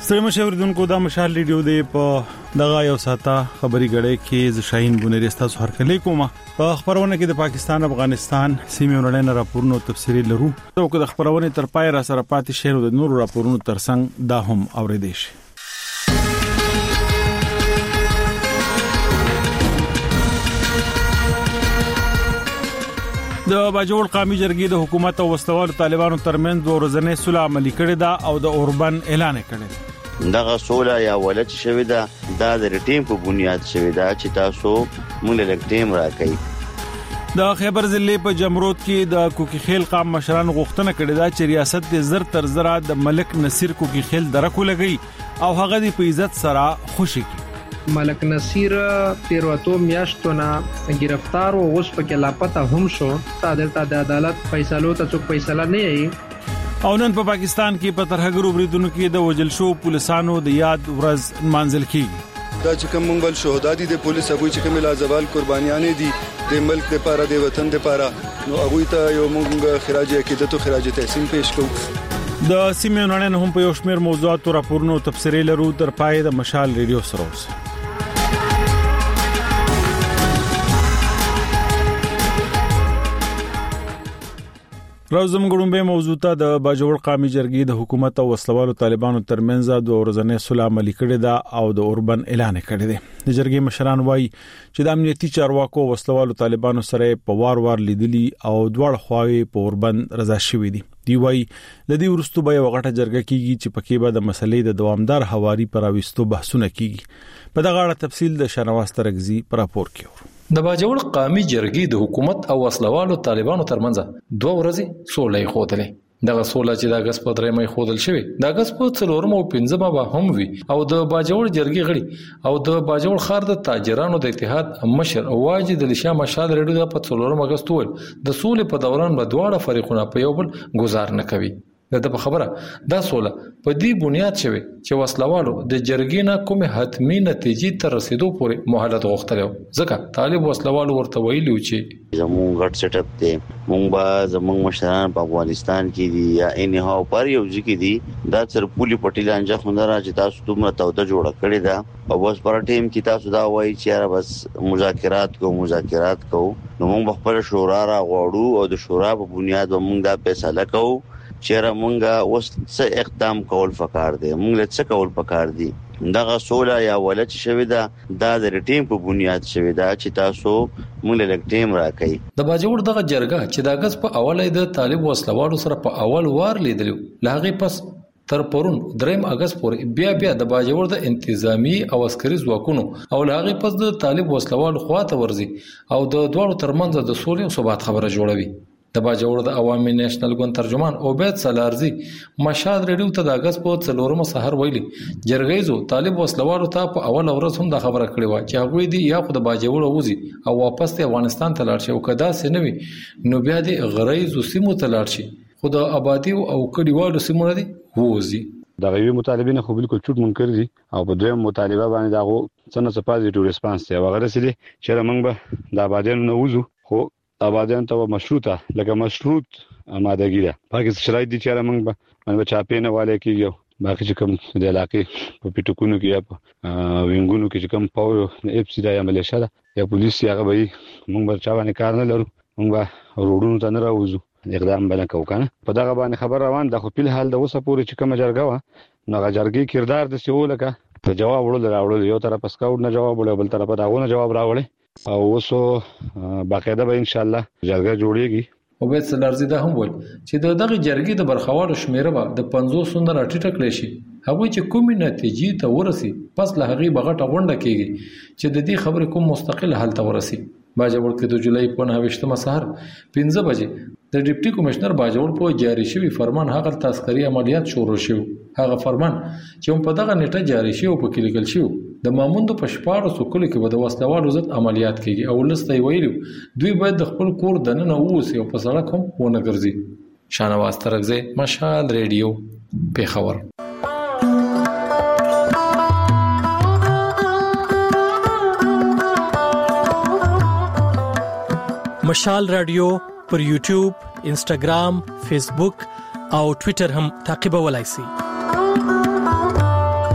ستړي مشوردونکو د مشال ریډیو دی په دغه یو ساته خبري غړې کې ز شاهین بونری تاسو هر کله کومه په خبرونه کې د پاکستان افغانستان سیمې ورلنه راپورونو تفصیلی لرو نو که د خبرونه تر پای را سره پاتې شهر د نور راپورونو ترڅنګ دا هم اوریدئ شي. د باجوړ قومي جرګې د حکومت او وسلوالو طالبانو ترمنځ د ورځنې صلح عملي کړې ده او د اوربن اعلان کړی. دغه صلح یا ولټ شوی ده د ریټیم په بنیاد شوی ده چې تاسو مونږ له ټیم راکې. د خیبر ضلع په جمرود کې د کوکی خیل قام مشران غوښتنه کړې ده چې ریاست د زر تر زره د ملک نصیر کوکی خیل درکو لګي او هغه د په عزت سره خوشي کی. ملک نصیر 13 میاشتونه گرفتار او اوس پکې لاپته هم شو. صادرته د عدالت فیصلو ته څوک فیصله نه یي. او نن په پاکستان کې په ترهګرو بریدونو کې د وجل شو پولیسانو د یاد ورځ منځل کیږي. دا چې کوم منګل شهدا دي د پولیس هغه چې کوم لازوال قربانیان دي د ملک لپاره د وطن لپاره نو هغه ته یو موږ خراج عقیدت او خراج تحسین پېښ کوو. د سیمې نړۍ هم په یو شمېر موضوعات او راپورونو تفصیلی لرو تر پای د مشال ریډیو سره اوسه. روزم ګړومبه موضوع ته د باجوړ قومي جرګې د حکومت او وسلوالو طالبانو ترمنځ د ورځنې صلح عملي کړې ده او د اوربن اعلان کړی دی. د جرګې مشران وایي چې د امنیتي چارواکو او وسلوالو طالبانو سره په وار لیدلي او دوړ خواوي په اوربن رضا شوي دي. دی وایي د دې ورستو به یو غټه جرګه کیږي چې پکې به د مسلې د دوامدار حواري پر اوستو بحثونه کیږي. په دغه اړه تفصیل د شنواز ترغزي پر راپور کې. د باجوړ قومي جرګې د حکومت او وسلوالو طالبانو ترمنځ 2 ورځې سولې خوتلې. دغه سوله چې د اگست په 3 مې خودل شوی د اگست په 4 او 15 به هم وي او د باجوړ جرګې غړي او د باجوړ خار د تاجرانو د اتحاد مشر واجد الشاه مشال ریډیو په 4 اگست ول د سولې په دوران به دواړه فریقونه په یو بل گزار نه کوي. د په خبره دا سوله په دې بنیاد شوی چې وسلوالو د جرګې نه کومه حتمی نتیجې تر رسیدو پورې مهلت غوښتل ځکه طالب وسلوالو ورته ویلي چې زموږ غټ سیټ اپ دی مونږ به زموږ مشران په افغانستان کې دي یا انها پر یو ځکه دي دا تر پولی پټیلانجه خوندره چې تاسو دومره توده جوړه کړی دا او بس پر ټیم کې تاسو دا وایي چې بس مذاکرات کوو نو مونږ خپل شورا را غواړو او د شورا په بنیاد مونږ دا فیصله کوو چیرې مونږه اوس څه اقدام کول پکار دي مونږ له څه کول پکار دي. دغه صلح یا ولټ شوی ده د ریټیم په بنیاد شوی ده چې تاسو مونږ له ټیم راکې. د باجوړ دغه جرګه چې د اگست په اوله د طالب وسلوالو سره په اول وار لیدلو لغه پس تر پرون 3 اگست پورې بیا د باجوړ د انتظامی او عسکري ځواکونو او لغه پس د طالب وسلوالو خواته ورزي او د دوړو ترمنځ د سولې او ثبات خبره جوړوي. د باجوړ د عوامي نېشنل ګوند ترجمان عبید سلارزي مشال ریډیو ته د اگست په 4 سحر ویلي جرګې زو طالب وسلوالو ته په اول ورځ هم د خبره کړې و چې هغه دی یا خو د باجوړ وځي او واپس ته افغانستان ته لاړ شي او کدا سينوي نو بیا د غریزو سیمو ته لاړ شي خو د آبادی او کډیوالو سیمو نه دی وځي. د غوی مطالبین خو بالکل چټ منکر دي او په دویم مطالبه باندې داغو څنګه پازیټیو ریسپانس دی وغیرہ سړي چې موږ به د آبادیانو نه وځو خو آبادیان ته مشروطه لکه مشروط آمادګی ده پاکستان شرایط دي چې موږ به چاپې نه والے کیږي باقي چې کوم د علاقې په پیټکونو کې یا په وینګونو کې چې کوم پاو اف سی دا یا ملیشیا ده یا پولیس هغه به موږ به چا باندې کار نه لرو موږ به روډونو ته نه راوځو اقدام باندې کوو کنه په دغه باندې خبر روان ده خو په حال د اوسه پورې چې کوم جرګه و نو جرګې کردار د سیو لکه ته جواب وړل یو طرف اسکاوټ نه جواب وړل بل طرف داغونه جواب راوړل او وسو باقاعده به ان شاء الله جرګه جوړیږي. عبید سلارزي دا هم ویل چې دغه جرګې د برخوالو شمیره به د 500 سندره ټیټه کړی شي هغه چې کومې نتیجې ته ورسي پس له هغه بغټه غونډه کیږي چې د دې خبرې کوم مستقل حل ته ورسي. باجوړ کې د جولای په 9 سحر 15 بجې د ډیپټي کمشنر باجوړ په جاری شوی فرمان هغه تذکری عملیات شروع شو. هغه فرمان چې په دغه نیټه جاری شو په کې لیکل شو د ماموند په شپاره سکول کې به د وسلوالو ضد عملیات کیږي او لسته ویلو دوی باید د خپل کور دننه ووسي او په سړک هم ونه ګرځي. شانواز ترغزي مشال ریډیو پیښور. مشال رادیو پر یوټیوب، انسټاګرام، فیسبوک او ټوئیټر هم تعقیبولای شئ.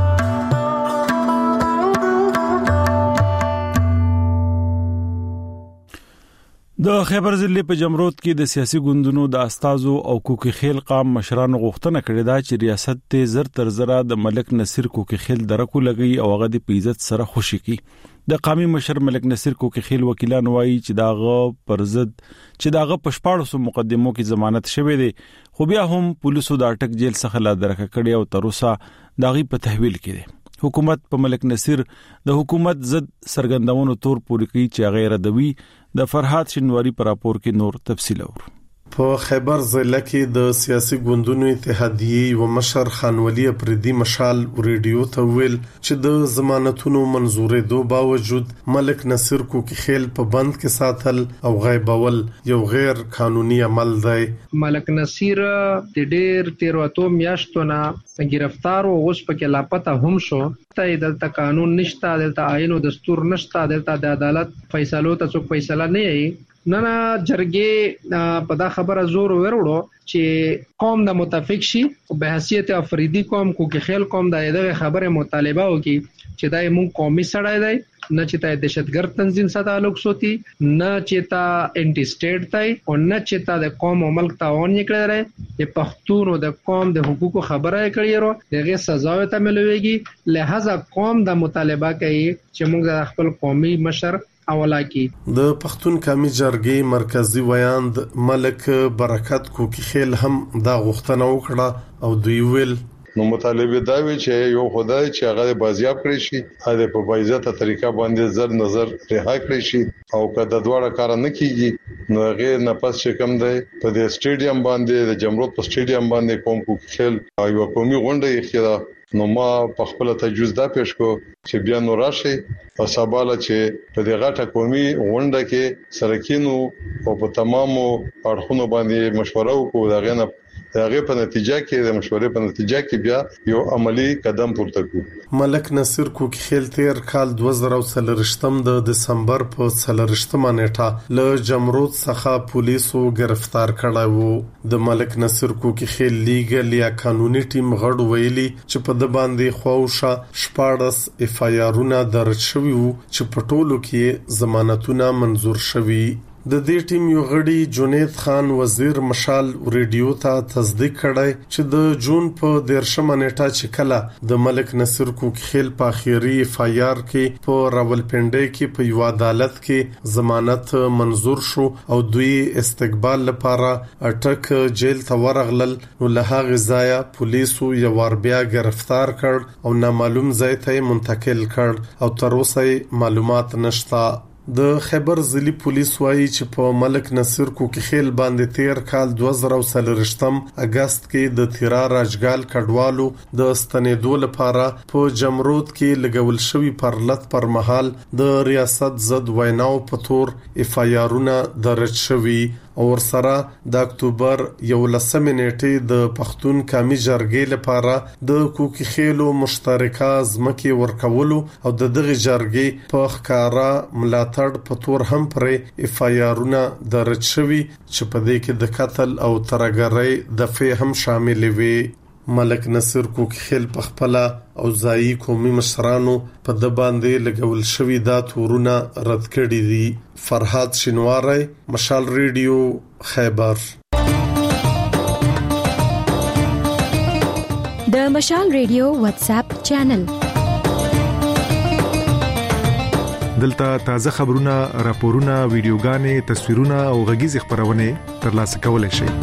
د خیبر ضلع په جمرود کې د سیاسي ګوندونو د استازو او کوکي خیل قام مشرانو غوښتنه کړې ده چې ریاست ته زر تر زره د ملک نصیر کوکي خیل درکو لګي او هغه د عزت سره خوشي کی. د قومي مشر ملک نصیر کوکي خیل وکیلان وایي چې داغه پرزد چې داغه پښپاړو مقدمو کې ضمانت شوه دي خو بیا هم پولیسو د اٹک جیل څخه لا درکه کړي او تر اوسه داغي په تحویل کړي. حکومت په ملک نصیر د حکومت ضد سرګندونو تور پوری کوي چې غیر ادبي د فرحات شنواری پر راپور کې نور تفصیل اور. په خیبر ضلع کې د سیاسي ګوندونو اتحادیه و مشر خانولی پردي مشال ریډیو ته ویل چې د ضمانتونو منزورې دو باوجود ملک نصیر کوکي خیل په بند کې ساتل او غیبول یو غیر قانوني عمل دی. ملک نصیر د ډېر 13 میاشتو نه گرفتار او اوس پکې لاپته هم شو. دلته قانون نشته، دلته آئین او دستور نشته، دلته د عدالت فیصلو ته څوک فیصله نه کوي. نه جرګې په دا خبره زور وروړو چې قوم د متفق شي او به حیثیت افریدي قوم کوکي خیل قوم د دغه خبره مطالبه وکي چې دای مون قومي سړی دی، نه چې تا دهشتګرد تنظیم سره تعلق سوتی، نه چې تا انټي سټیټ دی او نه چې تا د قوم او ملک تعاون کړی. د پښتون او د قوم د حقوقو خبره کړی ورو دغه سزا ته ملويږي. لہذا قوم د مطالبه کوي چې موږ د خپل قومي مشر اولا کی. د پښتون قومي جرګې مرکزی ویاند ملک برکت کوکي خیل هم دا غوښتنه وکړه او دوی ویل نو مطالبه دا وی چې یو خدای چې هغه بازیاب کړی شي هغه په باعزته طریقه باندې زر نظر رها کړی شي او کله دواړه کار نه کیږي نو هغه نفس چې کم دی په د سټیډیم باندې د جمرود په سټیډیم باندې کوم کوکي خیل او قومي غونډه یې خیره. نو ما په خپل تجویز دا پیش کو چې بیا نو راشي او سباله چې په دغه ټاکومي غونډه کې سرکینو او په تمامو اړخونو باندې مشوره وکړو. دغه په نتیجه کې د مشورې په نتیجه کې بیا یو عملی قدم پورته کړو. ملک نصیر کوکي خیل تیر کال 2023 د دسمبر په 30 نیټه له جمرود څخه پولیسو گرفتار کړی وو. د ملک نصیر کوکي خیل لیګل یا قانوني ټیم غړ ویلي چې په د باندې خوښه شپارس افایارونه درج شوی وو چې په ټولو کې ضمانتونه منزور شوی. د دې ټیم یو غړي جنید خان وزیر مشال ریډیو ته تصدیق کړی چې د جون په 13 نیټه چې کله د ملک نصیر کوکي خیل په اخیری فایار کې په راولپنډي کې په یو عدالت کې ضمانت منزور شو او دوی استقبال لپاره اٹک جیل ته ورغلل. نو له هغه ځایه پولیسو یو ور بیا گرفتار کړ او نامعلوم ځای ته منتقل کړ او تر اوسه معلومات نشته. د خیبر ضلع پولیس وایي چې په ملک نصیر کوکي خیل باندې تیر کال 2023 اگست کې د تیرا راجګال کډوالو د ستنېدو لپاره په جمرود کې لګول شوی پرلط پر مهال د ریاست ضد ویناو په تور افایارونه درج شوی او سره د اکتوبر 11 نیټه د پښتون قومي جرګې لپاره د کوکي خیلو مشترکه ځمکې ورکولو او د دغه جرګې په ښکارا ملاتړ په تور هم پرې افایارونه درج شوی چې په دې کې د قتل او ترګرۍ دفعه هم شامل وي. ملک نصیر کوکي خیل په خپل او ځایي قومي مشرانو په د باندې لګول شوی دا تورونه رد کړي دي. فرحات شنواری، مشال ریډیو، خیبر. د مشال ریډیو واتس اپ چینل دلته تازه خبرونه، راپورونه، ویډیوګانې، تصویرونه او غږیز خبرونه ترلاسه کولای شئ.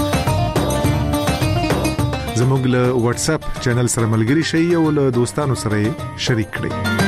زموږ له واتس اپ چینل سره ملګري شئ او له دوستانو سره شریک کړئ.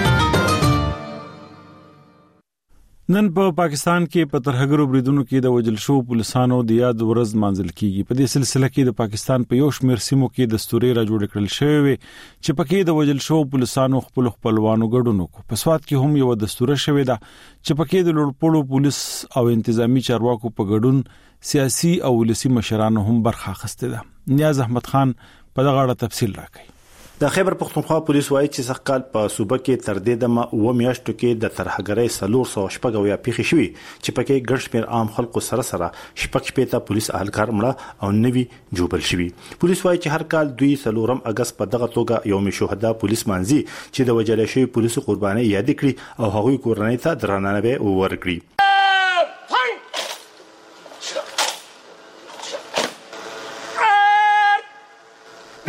نن په پاکستان کې په ترهګرو بریدونو کې د وجل شو پولیسانو د یاد ورځ مانځل کیږي. په دې سلسله کې د پاکستان په یو شمېر سیمو کې د ستوري را جوړ کړل شوی چې پکې د وجل شو پولیسانو خپلوانو ګډون وکړ. په سواد کې هم یو د ستوره شوی دا چې پکې د لوړپوړو پولیس او انتظامی چارواکو په ګډون سیاسي او ولسی مشرانو هم برخه اخیسته ده. نیاز احمد خان په دغه اړه تفصیل راکړي. د خیبر پختونخوا پولیس وایي چې سقال په صوبه کې تر دې دمه و میاشتو کې د ترهګرۍ 300 پیښې شوې چې پکې ګډ شمېر عام خلکو سره شپږ پولیس اهلکار مړه او نوي جوړل شوي. پولیس وایي چې هر کال 2 اگست په دغه توګه یوم شهدا پولیس مانځي چې د وجل شوی پولیسو قرباني یاد کړي او هغوی کورنۍ ته درناوی ورکړي.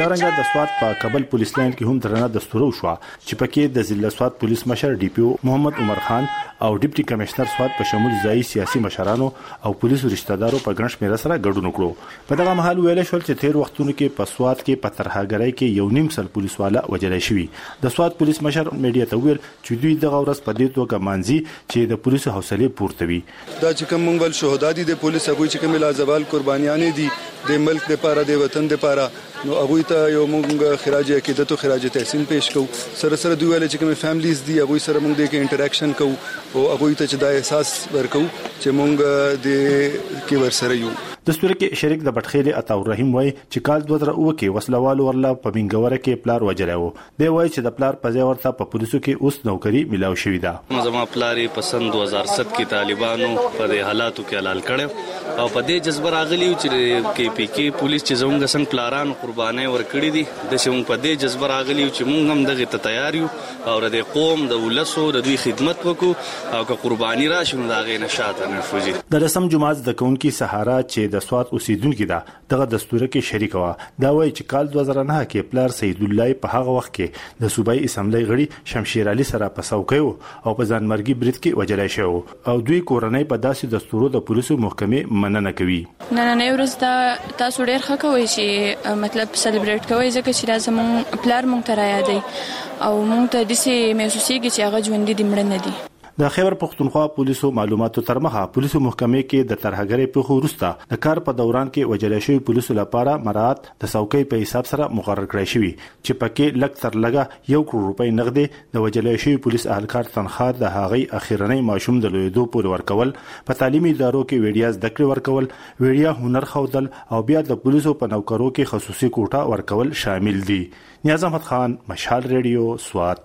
دارنګه د سواد په کابل پولیس لاین کې هم درنه دستور وشو چې پکې د ضلع سواد پولیس مشر ډي پی او محمد عمر خان او ډیپټي کمشنر سواد په شمول ځای سیاسي مشرانو او پولیسو رشتہ دارو په ګڼ شمېر سره ګډون وکړو. په دغه مهال ویل شول چې تیر وختونو کې په سواد کې په ترهګرۍ کې یو نیم سل پولیسواله وژل شوی. د سواد پولیس مشر میډیا ته ویل چې دوی دغه ورځ په دې توګه مانځي چې د پولیسو حوصله پورته وي. دا چې کوم مونږ ول شهدا دي د پولیس هغه چې کوم لازوال قربانیانې دي د ملک لپاره د وطن لپاره نو هغه ته یو مونږ خراج عقیدت او خراج تحسین پیش کوو. سره دوی ول چې کوم فیملیز دي هغه سره مونږ د انټریکشن کوو او هغه ته چې دا احساس ورکو چې مونږ د کې ورسره یو. دستور کې شریک د بټخیل عطاور رحیم وای چې کال 2009 کې وسلوالو ورلا په منګوره کې پلار وجلو. دی وای چې د پلار په ځای ورته په پولیسو کې اوس نوکری ملاو شوې ده. زما پلار په سن 2007 کې طالبانو په حالاتو کې حلال کړو او په دې جذبه راغلی چې کې پی کې پولیس چې زموږ څنګه پلارانو قرباني ورکړي دي د شوم په دې جذبه راغلی چې موږ هم دغه ته تیار یو او د قوم د ولسو د دوی خدمت وکړو او که قرباني راشي نو دغه نشاط نه فوجي. د رسم جماعت د کونکي سهارا چې د سواد اوسیدونکو ده دغه دستور کې شریک و. دا وایي چې کال 2009 کې پلار سید الله په هغه وخت کې د صوبایي اسمبلی غړي شمشیر علي سره په څوکۍ او په ځانمرګي برید کې وجلای شو او دوی کورنۍ په داسې دستورو د پولیسو محکمې مننه کوي. نن ورځ دا تاسو ډېر ښه کوئ چې مطلب سلیبریټ کوئ ځکه چې لازم پلار مونږ ته را یادوي او مونږ ته داسې محسوسېږي چې هغه ژوندي دي مړه نه دي. د خیبر پختونخوا پولیسو معلوماتو تر مخه پولیسو محکمې کې د ترهګرۍ په خورسته د کار په دوران کې وجل شوی پولیسو لپاره مراد د څوکۍ په حساب سره مقرر کړی شوی چې پکې لږ تر لږه 1 کروڑ روپۍ نغدې د وجل شوی پولیس اهلکار تنخواه د هغې اخیرنۍ ماشوم د لویدو پورې ورکول په تعلیمي ادارو کې ویډیا زده کړې ورکول ویډیا هنر ښودل او بیا د پولیسو په نوکرو کې خصوصي کوټه ورکول شامل دي. نیاز احمد خان، مشال ریډیو، سوات.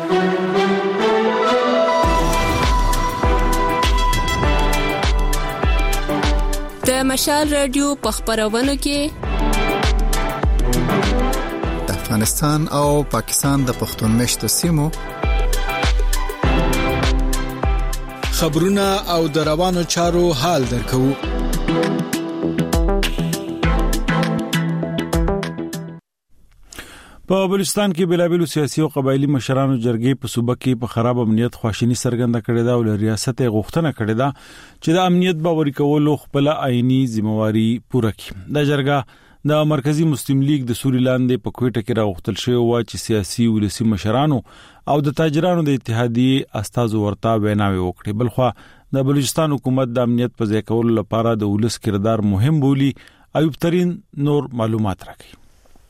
د مشال رادیو په خبرونو کې د افغانستان او پاکستان د پښتون مشتو سیمو خبرونه او د روانو چارو حال درکو. په بلوچستان کې بلابلو سیاسي او قبایلی مشرانو جرګې په صوبه کې په خراب امنیت خواشینی څرګنده کړې ده او له ریاست غوښتنه کړې ده چې د امنیت باور کولو خپل آئینی ذمہواری پوره کړي. د جرګه د مرکزی مسلم لیگ د سوري لاندې په کوټه کې راغوښتل شوی و چې سیاسي ولسی مشرانو او د تاجرانو د اتحادیې استازو ورته ویناوي وکړي. بلخو د بلوچستان حکومت د امنیت په ځای کولو لپاره د ولس کردار مهم بولی. ایوب ترين نور معلومات راکړي.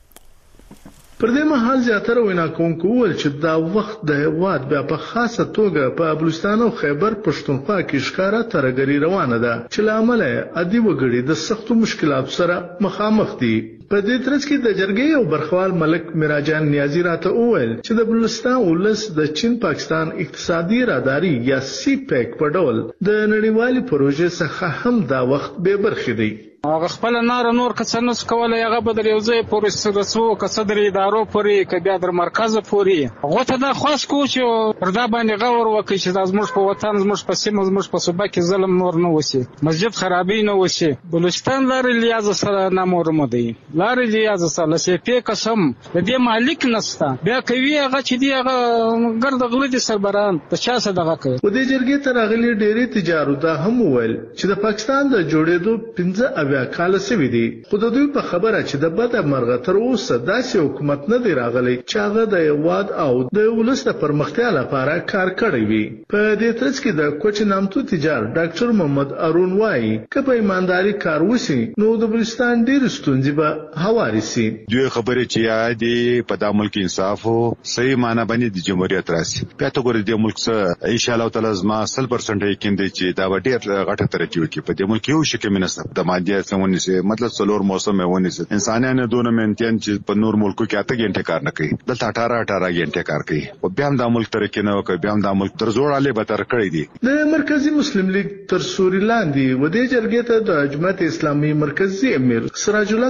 پر دې مهال زیاتره وینا کوونکو ول چې دا وخت د هواد بیا په خاصه توګه په بلوچستان او خیبر پښتونخوا کې ښکارا ترګری روانه ده چې لامل ادي وګړي د سختو مشکلاتو سره مخامخ دي. په دې ترڅ کې د جرګې او برخوال ملک میراجان نیازی راته وویل چې د بلوچستان ولس د چین پاکستان اقتصادي راداري یا سی پیک په ډول د نړیوالي پروژې څخه هم دا وخت به برخې دی. هغه خپل نور کڅنه کولای هغه بدل یو ځای پورې رسو کڅدري ادارو پورې کبیا در مرکز پورې هغه ته دا خاص کو چې پردا باندې غور وکړي چې زموږ په وطن زموږ په سیمه زموږ په صوبه کې ظلم نور نه وشي مسجد خرابې نه وشي. بلوچستان لارې لیاز سره نامورم دی لارې لیاز سره لسی په قسم د دې مالک نستا بیا کوي هغه چې دی هغه ګرد غلطي سربران په چا څه دغه کوي. و دې جرګې ته راغلي ډېری تجارت دا هم وویل چې د پاکستان د جوړېدو 15 بیا کال سوي دي خو د دوی په خبره چې د بد مرغه تر اوسه داسې حکومت نه دی راغلی چې هغه د یواد او د ولس د پرمختیا لپاره کار کړی وي. په دې ترڅ کې د کوچ نامتو تجار ډاکټر محمد ارون وای کله ایمانداری کار وسی نو د بلوچستان ډیر ستونزې به هواري سي. دوی خبره چې یادي په د ملک انصاف او صحیح معنی باندې د جمهوریت راسي په تو ګور د ملک سره ان شاء الله تعالی زما 100% یقین دی چې دا ډیر غټه ترقی وکړي په دې ملک یو شکه منسب د مادیات سمونی سي مطلب څلور موسم ونی سي انسانانه دونه مینټین چې په نور ملکو کې اته غنټه کار نه کوي دلته 18 غنټه کار کوي او بیا هم د ملک ترقی نه وکړي بیا هم د ملک تر زوړ علي به تر کړی دي. د مرکزی مسلم لیگ تر سوري لاندې و دې جرګې ته د جماعت اسلامي مرکزی امیر سراج الحق په خپل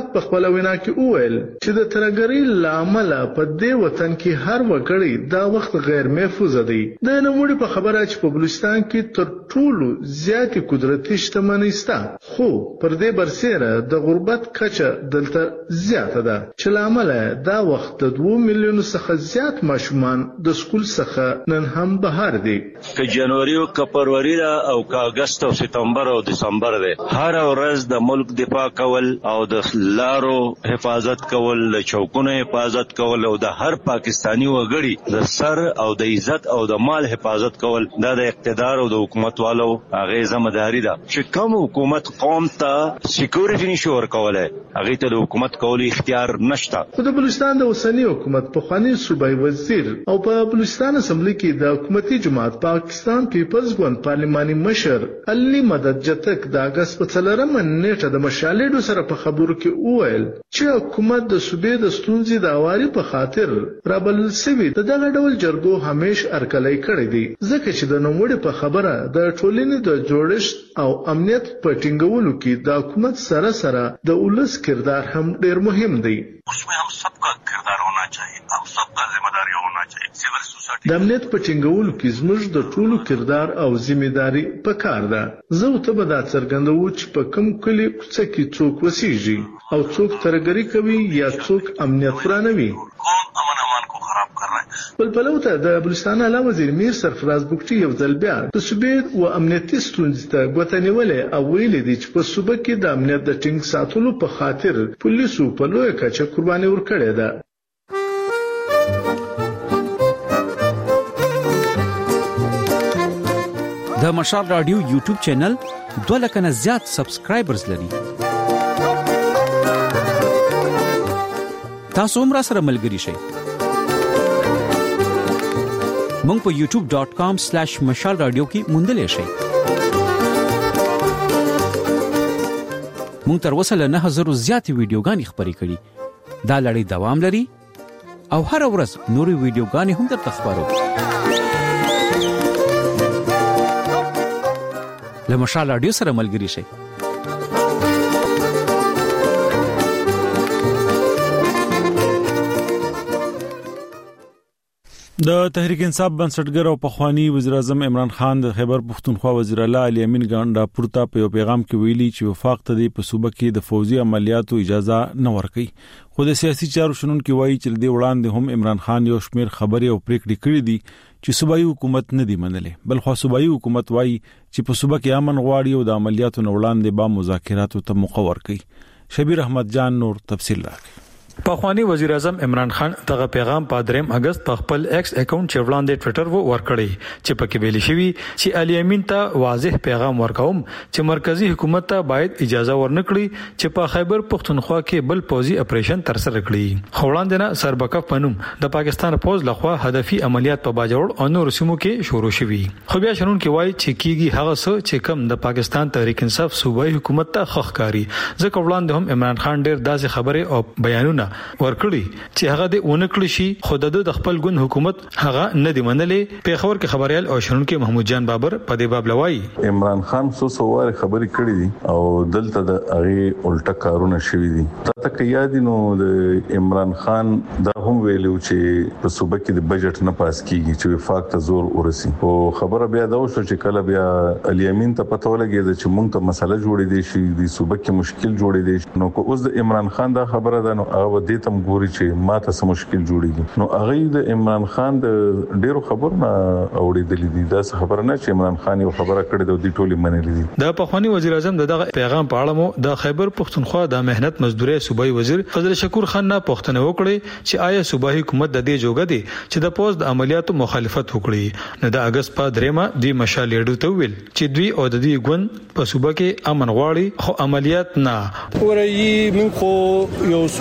خپل وینا کې وویل چې د ترګری لامل په دې وطن کې هر وګړي دا وخت غیر محفوظ دی. د نوموړي په خبره چې په بلوچستان کې تر ټولو زیاتې قدرتي شتمنۍ شته، خو پر دې برسېره د غربت کچه دلته زیاته ده چې له امله دا وخت د 2 میلیونو څخه زیات ماشومان د سکول څخه نن هم بهر دي. که جنوري او که فروری ده او که اگست او سپتمبر او دسمبر ده، هر ورځ د ملک دفاع کول او د لارو حفاظت کول، د چوکونو حفاظت کول او د هر پاکستانی وګړي د سر او د عزت او د مال حفاظت کول دا د اقتدار او د حکومت والو هغه ځمداري ده. چې کوم حکومت قوم ته سکیورټي نشي ورکولای، هغه ته د حکومت کولو اختیار نشته. د بلوچستان د اوسنی حکومت په خواني صوبای وزیر او په بلوچستان اسمبلی کې د حکومتي جماعت پاکستان پیپلز ګوند پارلماني مشر علي مدد جتک د اگست په 4 نیټه د مشالېډو سره په خبرو کې وویل چې حکومت د صوبې د ستونزې د اواري په خاطر رابل سوي دغه ډول جرګو همیش ارکلای کړی دی، ځکه چې د نوموړي په خبره د ټولنې د جوړښت او امنیت په ټینګولو کې د حکومت سره سره د ولس کردار هم ډیر مهم دی. उसमें हम सबका किरदार होना चाहिए, हम सबका जिम्मेदारी होना चाहिए. Civil society د امنیت په ټینګولو کې زموږ د ټولو کردار او ځمېداري پکار ده. زه ته به دا څرګندوم چې په کوم کلی کوڅه کې څوک وسیږي او څوک ترګری کوي یا څوک امنیت ورانوي. امن کو خراب کر رہا ہے. بل پلوته د بلوچستان اعلی وزیر میر سرفراز بوکټي یو ځل بیا د صوبې او امنیتي ستونزې ته ګوته نیولې او ویلي دي چې په صوبه کې د امنیت د ټینګ ساتلو په خاطر پولیسو په لویه کچه قرباني ورکړې ده. د مشال رادیو یوټیوب چینل 2 لک نه زیات سبسکرایبرز لري. تاسو هم را سره ملګري شئ. مونږ په youtube.com/mashalradio کې موندلې شئ. مونږ تر اوسه له 9000 زیات ویډیوګانې خپرې کړي. دا لړۍ دوام لري او هر ورځ نورې ویډیوګانې هم درته خپرو. له مشال رادیو سره ملګري شئ. د تحریک انصاف بنسټګر او پخوانی وزیر اعظم عمران خان د خیبر پختونخوا وزیر اعلی علي امین ګان راپورته په یو پیغام کې ویلي چې وفاق ته د صوبه کې د فوزي عملیاتو اجازه نه ورکړي. خو د سیاسي چارو شنونکو وایي چې د وړاندې هم عمران خان یو شمیر خبري او پریکړې کړې دي چې صوبایي حکومت نه دی منلې، بل خو صوبایي حکومت وایي چې په صوبه کې امن غواړي او د عملیاتو نه وړاندې با مذاکراتو ته مقرر کړي. شبیر احمد جان نور تفصیل راکړي. پخوانی وزیر اعظم عمران خان دغه پیغام په 3 اگست په خپل ایکس اکاونټ چې وړاندې ټوئیټر ورکړی چې پکې ویل شوی چې علي امین ته واضح پیغام ورکوم چې مرکزی حکومت ته باید اجازه ورنکړي چې په خیبر پختونخوا کې بل پوزي اپریشن تر سره کړي. وړاندې نه سربکف پنوم د پاکستان پوز لخوا هدفي عملیات په باجوړ او نور سیمو کې شروع شوي. خو بیا شنون کې وایي چې کیږي هغه څه چې کم د پاکستان تحریک انصاف صوبایي حکومت ته خخکاری. ځکه وړاندې هم عمران خان ډېر داسې خبره او بیانونه ورکړي چې هغه د اونکړي شي خود د خپل ګوند حکومت هغه نه دی منلې. پیښور کې خبريال او شنونکو محمود جان بابر په دې باب لوي عمران خان سوسوار خبرې کړې دي او دلته د هغه الټا کارونه شوي دي. تاسو یاد نو د عمران خان دا هم ویلو چې په صوبه کې د بجټ نه پاس کیږي چې وفاق ته زور ورسي. او خبره بیا دا وشو چې کله بیا علي امین ته پته ولګي چې موږ ته مسله جوړې دي شي د صوبه کې مشکل جوړې دي. نو کو اوس د عمران خان دا خبره ده نو هغه د تم ګوري چې ماته سم مشکل جوړیږي. نو هغه د عمران خان د ډیرو خبرونه اوریدلې دي. دا خبره نه چې عمران خان یو خبره کړې د دې ټولي منلې دي. د پخوانی وزیر اعظم دغه پیغام په اړه مو د خیبر پختونخوا د مهنت مزدوري صوبایي وزیر فضل شکور خان نه پوښتنه وکړه چې آیا صوبایي حکومت د دې جوګه دي چې د پوز د عملیاتو مخالفت وکړي. نو د اگست په 3 د مشالېډو ته ویل چې دوی او د دې ګوند په صوبه کې امن غواړي خو عملیات نه ورایي. من خو یو صوبې سره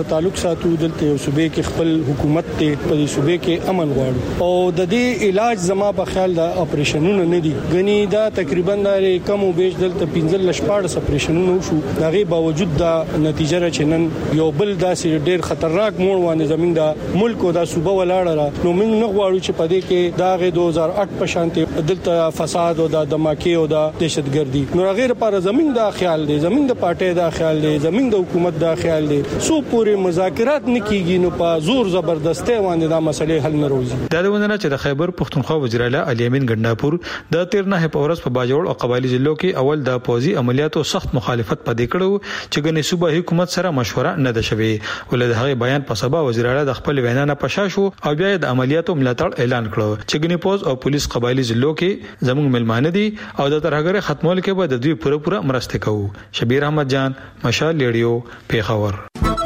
سره تعلق ساتو دلته یو صوبې کې خپل حکومت ته په صوبې کې امن غواړو او د دې علاج زما په خیال دا اپریشنونه نه دي غني دا تقریبا د کم او بیش دلته 15 اپریشنونه شو دغه باوجود دا نتیجه را چنن یو بل داسې ډېر خطرناک موړ باندې زمين دا ملک او دا صوبه ولاړه را نو موږ نه غواړو چې په دې کې دا 2008 په شانته دلته فساد او د دماکي او د دهشتګردي نو غیر پر زمين دا خیال دی زمين د پارټي دا خیال دی زمين د حکومت دا خیال دی سو پورې مذاکرات نکېږي نو په زور زبردستی باندې دا مسلې حل نه روزي دا ونه چې د خیبر پختونخوا وزیر اعلی علي امین ګنداپور د 13 په ورځ په باجوړ او قبایلی ضلعو کې اول د پوزي عملیاتو سخت مخالفت پدې کړو چې ګنې صوبه حکومت سره مشوره نه ده شوی ولې هغه بیان په سبا وزیر اعلی د خپل وینا نه پښاشو او بیا د عملیاتو ملاتړ اعلان کړو چې ګنې پوز او پولیس قبایلی ضلعو کې زموږ ملمانه دي او د ترهګر ختمول کې به د دوی پوره مرسته کوو. شبیر احمد جان، مشال ریډیو، پیښور.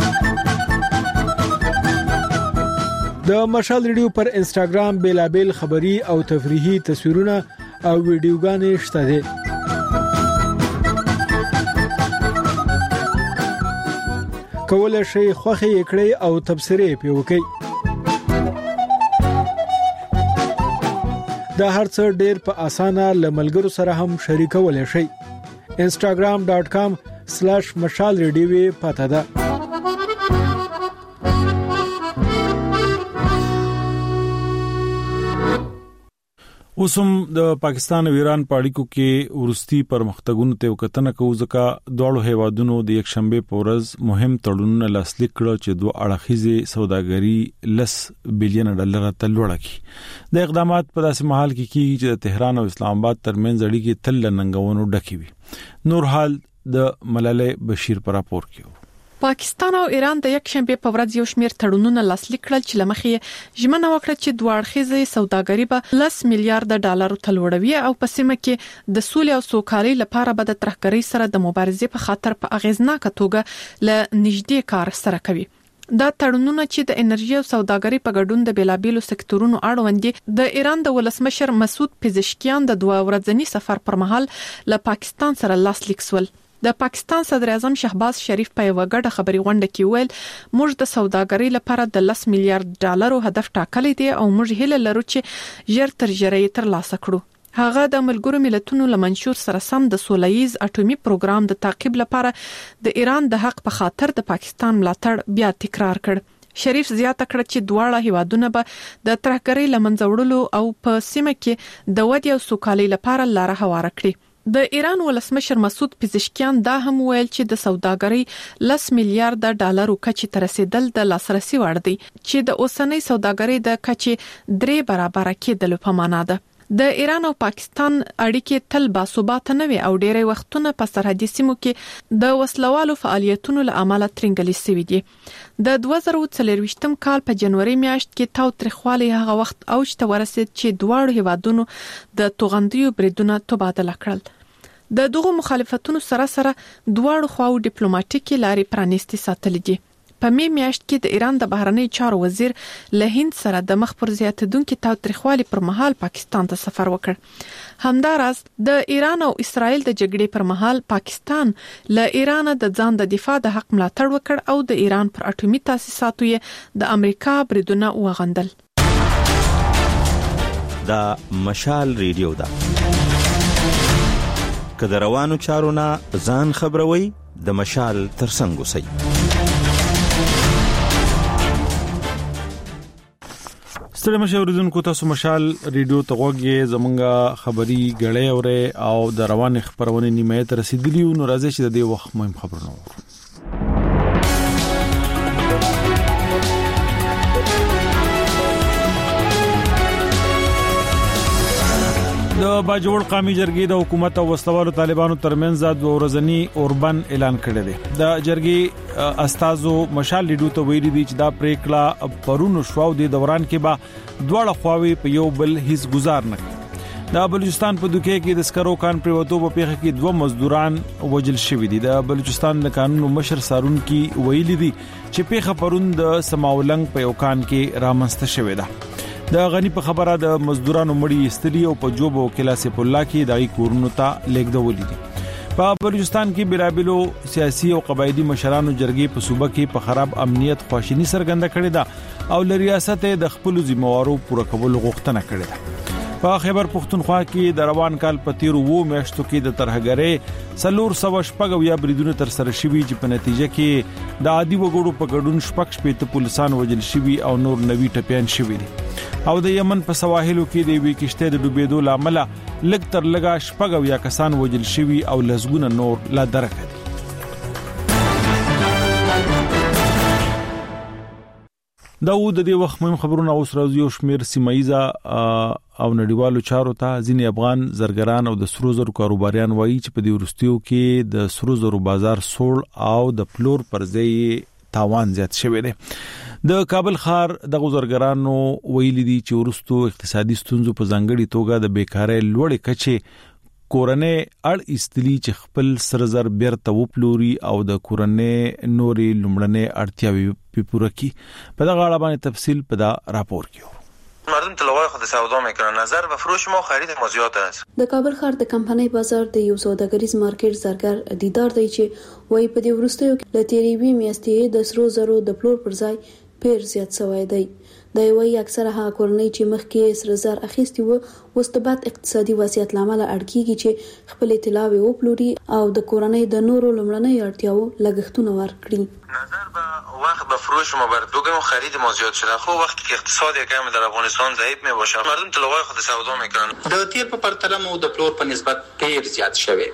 د مشال ریډیو پر انسټاګرام بیلابل خبری او تفریحي تصویرونه او ویډیوګانې شته دي. کولای شئ خوښي کړئ او تبصره پې وکړئ. دا هرڅه ډېر په اسانه لملګرو سره هم شریکولای شئ. instagram.com/mashalradio پته ده. اوسم د پاکستان او ایران په اړیکو کې ورستي پرمختګونو ته وکتنه کوو ځکه دواړو هیوادونو د یک شنبه په ورځ مهم تړونونه لاسلیک کړل چې دوه اړخیزه سوداګري $10 بلین ته لوړه کی. د اقدامات په داسې مهال کې کیږي چې د تهران او اسلام آباد ترمنځ اړیکې تل ننګونو ډکې وي. نور حال د ملاله بشیر پر راپور کیو. پاکستان او ایران د یک شنبه په ورځ یو شمېر تړونونه لاسلیک کړل چې لمخې ژمنه وکړه چې دوه اړخیزه سوداګري به $10 میلیارډ ته لوړوي او په سیمه کې د سولې او سوکالۍ لپاره به د ترهګرۍ سره د مبارزې په خاطر په اغیزناکه توګه ل نږدې کار سره کوي. دا تړونونه چې د انرژي او سوداګرۍ په ګډون د بیلابېلو سکتورونو اړوند دي د ایران د ولسمشر مسعود پزشکیان د 2 ورځنی سفر پر مهال له پاکستان سره لاسلیک شول. د پاکستان صدر اعظم شهباز شریف په یو غټه خبري غونډه کې ویل موږ د سوداګرۍ لپاره د $10 میلیارډ هدف ټاکلی دی او موږ هیله لرو چې ژر تر ژره یې ترلاسه کړو. هغه د ملګرو ملتونو لمنشور سره سم د سولهییز اټومي پروګرام د تعقیب لپاره د ایران د حق په خاطر د پاکستان ملاتړ بیا تکرار کړ. شریف زیاته کړ چې دواړه هیوادونه به د ترهګرۍ لمنځه وړلو او په سیمه کې د ودې او سوکالۍ لپاره لاره هواره کړي. د ایران ولسمشر مسعود پزشکیان دا هم ویل چې د سوداګرۍ $10 میلیارډ کچې ته رسیدل د لاسرسي وړ دی چې د اوسنۍ سوداګرۍ د کچې 3 برابر کېدل په معنا ده. د ایران او پاکستان اړیکې تل باثبات نه وي او ډېری وختونه په سرحدي سیمو کې د وسلوالو فعالیتونو له امله ترنګلې شوې دي. د 2024 کال په جنوري میاشت کې تاوتریخوالی هغه وخت اوج ته ورسید چې دواړو هیوادونو د توغندیو بریدونه تبادله کړل. د دغه مخالفتونو سره دواړو خواو ډیپلوماټیکي لارې پرانیستي ساتلې دي. په می میاشت کې د ایران د بهرنی چارو وزیر له هند سره د مخ پر زیاتیدونکو تاوتریخوالي پر مهال پاکستان ته سفر وکړ. همداراز د ایران او اسرائیل د جګړې پر مهال پاکستان له ایران د ځان د دفاع د حق ملاتړ وکړ او د ایران پر اټومي تاسیساتو یې د امریکا بریدونه وغندل. دا مشال ریډیو ده. که د روانو چارو نه ځان خبروي د مشال ترڅنګ اوسئ. ستړي مشوریدونکو تاسو مشال ریډیو ته غوږی زمونږه خبری غړې اوره او د روان خبرونه نیمه ته رسیدلی نو راځي چې د دې وخت مهم خبرونه وکړو. د باجوړ قومي جرګې د حکومت او وسلوالو طالبانو ترمنځ د ورځنی اوربن اعلان کړی دی. د جرګې استازو مشال لیډو ته ویلي دي چې دا پریکړه پرونو شو د دوران کې به دواړه خواوې په یو بل هیڅ گزار نه کړي. د بلوچستان په دوکې کې د سکرو کان پریوتو په پیښه کې 2 مزدوران وژل شوي دي. د بلوچستان د قانون مشر سارون کې ویلي دي چې پیښه پرون د سماولنګ په یو کان کې رامنځته شوې ده. د غنی په خبره د مزدورانو مړی استلی او په جوب او کلاسه په الله کې دای کورونو ته لیکدولې دي. په بلوچستان کې بلابلو سیاسي او قبایلی مشرانو جرګې په صوبه کې په خراب امنیت خواشینی سرګنده کړې ده او ل ریاست د خپل ذمہوارو پوره کولو غوښتنه کړې ده. په خیبر پختونخوا کې د روان کال په 13 میاشتو کې د ترهګرۍ 416 بریدونه تر سره شوي چې په نتیجه کې د عادي وګړو په ګډون شپږ پولیسان وژل شوي او نور 90 ټپيان شوي دي. او د یمن په سواحلو کې د وی کشته د ډوبېدو لامل لږ تر لږه شپږ کسان وژل شوي او لزګونه نور لا درکه دي. دا و د دې وخت مهم خبرونه اوس راځي او شمیر سیمایزه او نړیوالو چارو ته ځینې افغان زرګران او د سرو زرو کاروباریان وایي چې په دې ورستیو کې د سرو زرو بازار سوړ او د پلور پر ځای تاوان زیات شوی دی. د کابل ښار د زرګرانو ویلي دي چې ورستو اقتصادي ستونزو په ځانګړي توګه د بیکارۍ لوړې کچې کورنۍ اړ استلی چې خپل سرزر بیرته وپلوري او د کورنۍ نوري لمړنې اړتیاوي پوره کړي. په دغه اړه باندې تفصیل په دا راپور کې مردم طلبای خود سودا میکنن. نظر به فروش ما خرید ما زیاد است. د کابل ښار د کمپنۍ بازار د یو سوداګریز مارکیټ زرګر دیدار دی چې وایي په دې ورستیو کې د تیریوي میاشتې د سرو زرو د پلور پر ځای پیر زیات شوی دی. دا وایي اکثره هغه کورنۍ چې مخکې سره زر اخیستي وو اوس د بد اقتصادي وضعیت لامل اړکیږي چې خپل اطلاعي وپلوري او د کورنۍ د نورو لمړنۍ اړتیاو لګښتونه ورکړي. نظر به وقت به فروش ما بردوگم خرید ما زیاد شده. خب وقتی که اقتصاد یکم در افغانستان ضعیف می باشه مردم طلبای خود سودا میکنن. د تیر په پرتله مو د پلور په نسبت ډیر زیات شوی.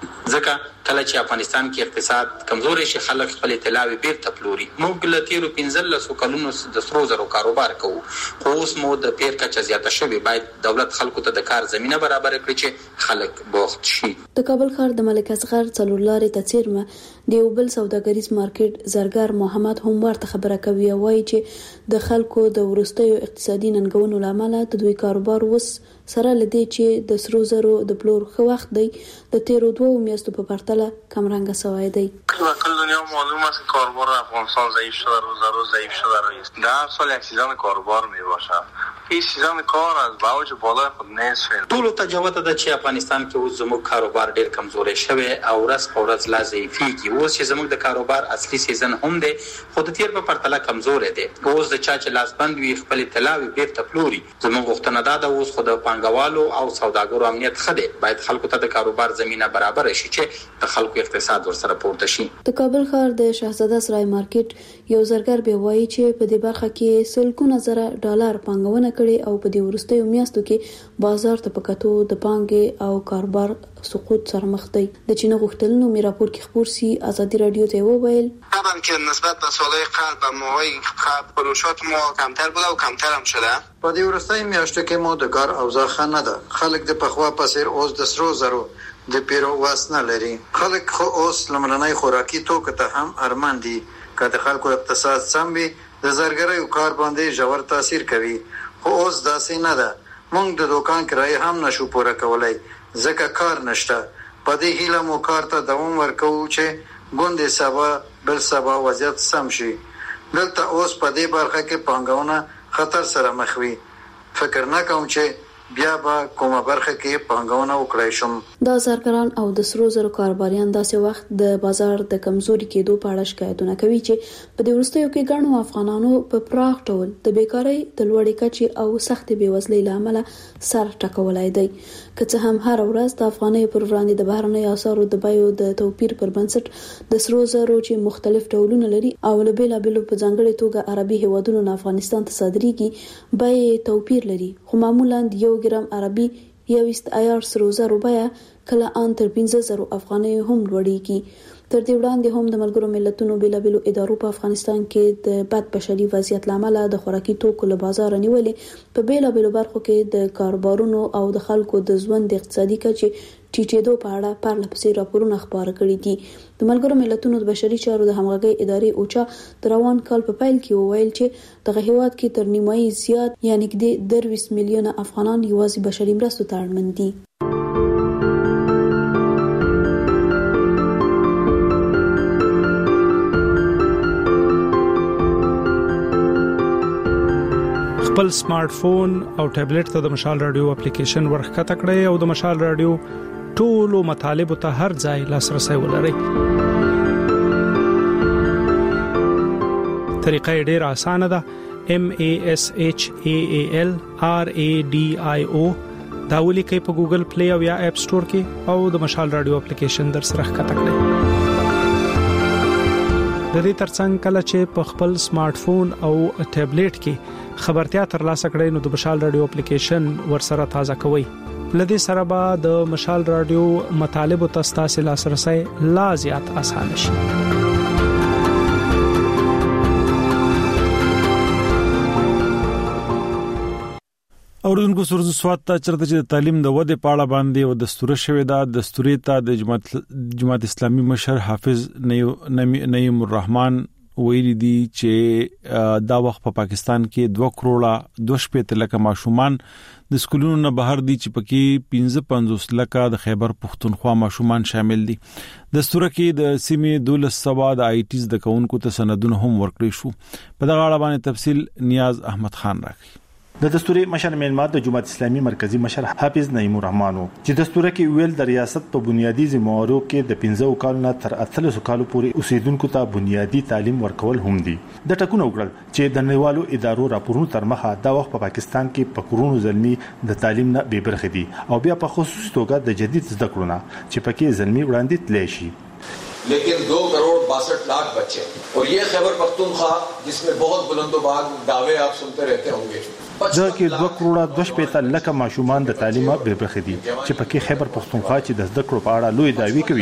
ځکه کله چې افغانستان کې اقتصاد کمزوري شي خلک خپل اطلاعي بیرته پلوري. موږ له تیرو 15 کلونو د سرو زرو کاروبار کوو خو اوس مو د پیر کچه زیاته شوی. باید دولت خلکو ته د کار زمينه برابر کړي چې خلک بوخت شي. د کابل ښار د ملک اصغر څلورلارې تڅیرمه د یو بل سوداګریز مارکیټ زرګر محمد هم ورته خبره کوي وایي چې د خلکو د ورستیو اقتصادي ننګونو لامل د دوی کاروبار وس سره لدی چې د سرو زرو د پلور خو وخت دی د تیرو 2 میاشتو په پرتله کم رنگ سوای دی. کل دنیا معلوم است که کاروبار افغانستان ضعیف شده روز ضعیف شده است. در سال یک سیزن کاروبار می باشد. این سیزن کار از به اوج بالای خود نیست. ټول ته جوته ده چې افغانستان کې اوس زموږ کاروبار ډیر کمزوري شوی او ورځ په ورځ لا ضعیفیږي. اوس چې زموږ د کاروبار اصلي سیزن هم دی خو د تیر په پرتله کمزوري دی. اوس د چا چې لاس بند وي خپل اطلاعي بیرته پلوري. زموږ غوښتنه ده اوس خو د پانګوالو او سوداګرو امنیت خده باید خلکو ته د کاروبار زمينه برابر شي چې د خلکو اقتصاد ورسره پورته شي. د کابل ښار د شاهزاده سرای مارکیټ یو زرګر به وایي چې په دې برخه کې سلګونه زره ډالر پانګونه کړي او په دې ورستیو میاشتو کې بازار ته پکاتو د پانګې او کاروبار سقوط سره مخ دی. د چین غوښتلنو می راپور کې خبر سي ازادي رادیو ته وویل طبعا که نسبت به سالهای قبل و ماهای فروشات ما کمتر بوده و کمتر هم شده. په دې ورستیو میاشتو کې مو د کار اوضاع ښه نه ده. خلک د پخوا پسیر اوس د سرو زرو د پیرو واسنه لري. خلک خو اوس لمړنۍ خوراکي توکو ته هم ارمان دي. که د خلکو اقتصاد سم وي د زرګرۍ کار باندې ژور تاثیر کوي. خو اوس داسې نه ده. موږ د دوکان کرایه هم نشو پوره کولای ځکه کار نشته. په دې هیله مو کار ته دوام ورکوو چې ګوندې سبا بل سبا وضعیت سم شي. دلته اوس په دې برخه کې پانګونه خطر سره مخ وي. فکر نه کوم چې بیا به کومه برخه کې پانګونه وکړای شم. دا زرګران او د سرو زرو کاروباریان داسې وخت د بازار د کمزوري کېدو په اړه شکایتونه کوي چې په دې ورستیو کې ګڼو افغانانو په پراخ ډول د بیکارۍ د لوړې کچې او سخت بېوزلۍ لامل سر ټکولای دی. که څه هم هر ورځ د افغانۍ پر وړاندې د بهرنیو اسعارو د بیو د توپیر پر بنسټ د سرو زرو چې مختلف ډولونه لري او له بیلابېلو په ځانګړي توګه عربي هیوادونو نه افغانستان ته صادرېږي بیې توپیر لري. خو معمولا یو ګرام عربي 1 عیار سرو زرو بیه کله ان تر 15,000 افغانۍ هم لوړېږي. تر دې وړاندې هم د ملګرو ملتونو بیلابېلو ادارو په افغانستان کې د بد بشري وضعیت لامل د خوراکي توکو له بازار نیولې په بیلابېلو برخو کې د کاروبارونو او د خلکو د ژوند اقتصادي کچې ټیټېدو په اړه پرله پسې راپورونه خبره کړي دي. د ملګرو ملتونو د بشري چارو د همغږۍ ادارې اوچا د روان کال په پیل کې وویل چې دغه هیواد کې تر نیمایي زیات یعنی د 20 میلیونه افغانان یوازې بشري مرستو ته اړمن دي. خپل سمارټ فون او ټابلیټ ته د مشال رادیو اپلیکیشن ورخته کړئ او د مشال رادیو ټولو مطالبو ته هر ځای لاسرسي ولرئ. طریقه ډېره اسانه ده. MASHAALRADIO دا ولیکئ په ګوګل پلی او یا اپ سٹور کې او د مشال رادیو اپلیکیشن در سره ښکته کړئ. د دې ترڅنګ کله چې په خپل سمارټ فون او ټابلیټ کې خبرتیا ترلاسه کړئ نو د مشال رادیو اپلیکیشن ورسره تازه کوئ. لدې سره به د مشال رادیو مطالب او تاسو لاسرسي لا زیات اسانه شي. اوردونکو سرز سواد ته چرته چې تعلیم د ودې پاړه باندې او دستور شوی دا دستوري ته د جماعت اسلامي مشر حافظ نعیم الرحمن ویلي دي چې دا وخت په پاکستان کې 2 کروڑه 2.5 لک ماشومان د سکولونو نه بهر دي چې پکې 55 لک د خیبر پختونخوا ماشومان شامل دي. دستور کې د سیمې 1200 د آی ټیز د کونکو ته سندونه هم ورکړي شو. په دغه اړه باندې تفصیل نیاز احمد خان راکړي. د دستوري مشر میلمات د جماعت اسلامي مرکزی مشر حافظ نعیم الرحمن چې دستور کې ویل د ریاست په بنیادی ذمہوارو کې د 15 کال نه تر 13 کال پورې اوسیدونکو ته بنیادی تعلیم ورکول هم دي. د ټکو وکړل چې د نړیوالو ادارو راپورونو تر مخه دا وخت په پاکستان کې په کورونو زلمی د تعلیم نه بې برخې دي او بیا په خصوصي توګه د جدید زده کړو نه چې پکې زلمی وړاندې تللی شي. लेकिन 2 करोड़ 62 लाख बच्चे और ये खैबर पख्तूनख्वा जिसमें बहुत बुलंदोबाग दावे आप सुनते रहते होंगे ځکه 2 کروڑه 2.5 لک ماشومان د تعلیمه به برخې دي چې پکې خیبر پختونخوا چې د زده کړو په اړه لوی دعوی کوي.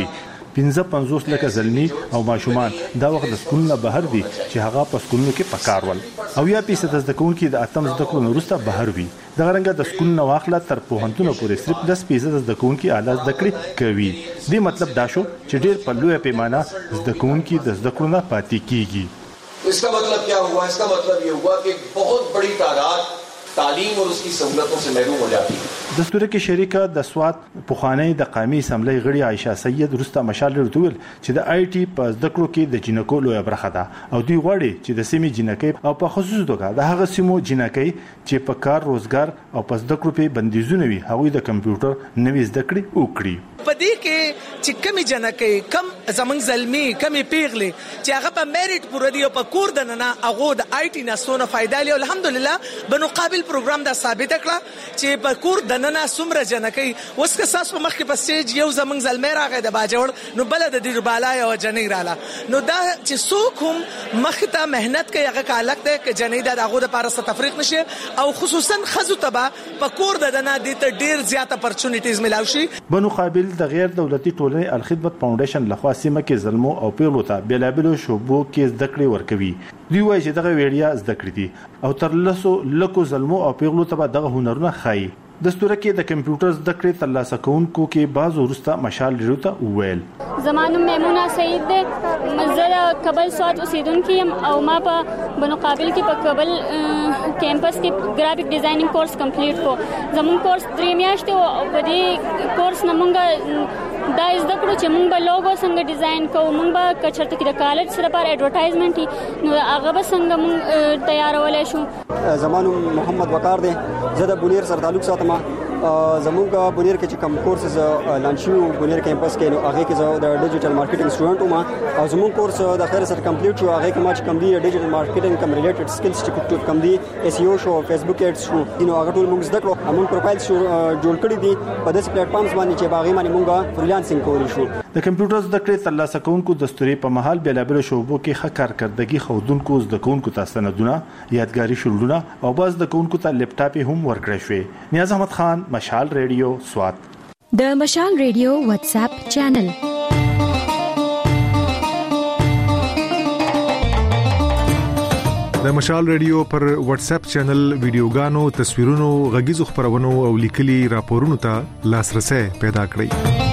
55 لک زلمی او ماشومان دا وخت د سکولونو بهر دي چې هغه په سکولونو کې پکارول او یا پیسې د زده کوونکو د اتم زده کړو وروسته بهر وي. د غرنګ د سکولونو واخله تر پوهنتون پورې صرف 10% زده کوونکو اعلی زده کړې کوي. دې مطلب دا شو چې ډېر په لوی پیمانه زده کوونکو د زده کړو نه پاتې کیږي. इसका मतलब क्या हुआ? इसका मतलब ये हुआ कि बहुत बड़ी तादाद तालीम और उसकी सहूलतों से महरूम हो जाती है. دستور کې شریکه د سواد پوخانی د قومي اسمبلی غړي عائشه سید رستا مشال رتول چې د آی ټي په زده کړو کې د جنکو لوی برخه ده او دوی غواړي چې د سیمې جنکې او په خصوصي توګه د هغه سیمو جنکې چې په کار روزګار او په زده کړو په بندیزونه وي هغوی د کمپیوټر نوې زده کړې وکړي. پدې کې چې کمی جنکې کم زمنګ زلمی کمی پیغلې چې هغه په میریټ پوره دی او په کور دننه هغه د آی ټي نسونه فائدہ لري. الحمدلله بنقابل پروګرام دا ثابت کړه چې په کور دننه سمره جنکې اوس که ساس په مخ کې په سټیج یو زمنګ زلمی راغی د باجوړ نو بل د ډیر بالا او جنې رااله نو دا چې څوک هم مخ ته مهنت کوي هغه کالک ده چې جنې د هغه لپاره ست تفریق نشي او خصوصا خزو تبا په کور دننه د ډیر زیات اپورچونټیز ملاوي شي. بنقابل د غیر دولتي ټولنې الخدمت فاونډیشن لخوا سیمه کې ظلمو او پیغلو ته بیلابلو شوبو کې زده کړې ورکوي. دوی وایي چې دغه ویډیا زده کړې دي او تر لکو ظلمو او پیغلو ته دغه هنرونه خایي. دستور کې د کمپیوټر زده کړې ترلاسه کوونکو کې بعض ورسته مشال ریروته وویل. زمانو میمونه سعید ده مزه کابل سواد اوسیدونکو یم او ما په بنقابل کې په کابل کیمپس کې ګرافیک ډیزاینینګ کورس کمپلیټ کو. زمون کورس 3 میاشتې او په دې کورس نه مونږ دا زده کړو چې مونږ به لوګو څنګه ډیزاین کوو مونږ به کچرته کې د کالج سره پر ایڈورټایزمنت نو هغه به څنګه مونږ تیارولای شو. زمانو محمد وقار ده زه د بونیر سره تعلق ساتم. زمونږ بونیر کې چې کوم کورسز لانچ شو بونیر کیمپس کې نو هغه کې زه د ډیجیټل مارکیټینګ سټوډنټ وم او زمونږ کورس د خیر سره کمپلیټ شو. هغه کې ما چې کوم دی ډیجیټل مارکیټینګ کوم ریلیټډ سکلز چې کوم دی اس ای او شو فیسبوک ایډز شو نو هغه ټول موږ زده کړو. موږ پروفایل جوړ کړی دي په داسې پلیټ فارمز باندې چې باغې باندې موږ فریلانسینګ کولی شو. د کمپیوټر زده کړې ترلاسه کوونکو دستوري په محل بیلابل شوبو کې ښه کارکردګي خودونکو زده کوونکو ته سندونه یادګاري شولونه او باز د کوونکو ته لپټاپ هم ورکړی شوی. نیاز احمد خان مشال ریډیو سوات. د مشال ریډیو واتس اپ چینل د مشال ریډیو پر واتس اپ چینل ویډیوګانو تصویرونو غږیزو خبرونو او لیکلي راپورونو ته لاسرسي پیدا کړئ.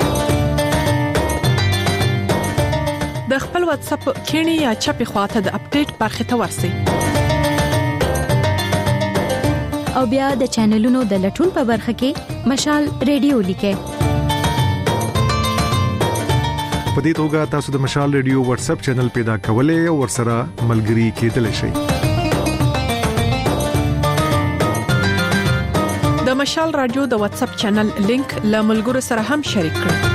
د خپل واتس اپ کینی یا چپی خواته د اپډیټ برخه ته ورسئ او بیا د چینلونو د لټون په برخه کې مشال ریډیو لیکئ. په دې توګه تاسو د مشال ریډیو واتس اپ چینل پیدا کولای او ورسره ملګري کېدلی شئ. د مشال رادیو د واتس اپ چینل لینک له ملګرو سره هم شریک کړئ.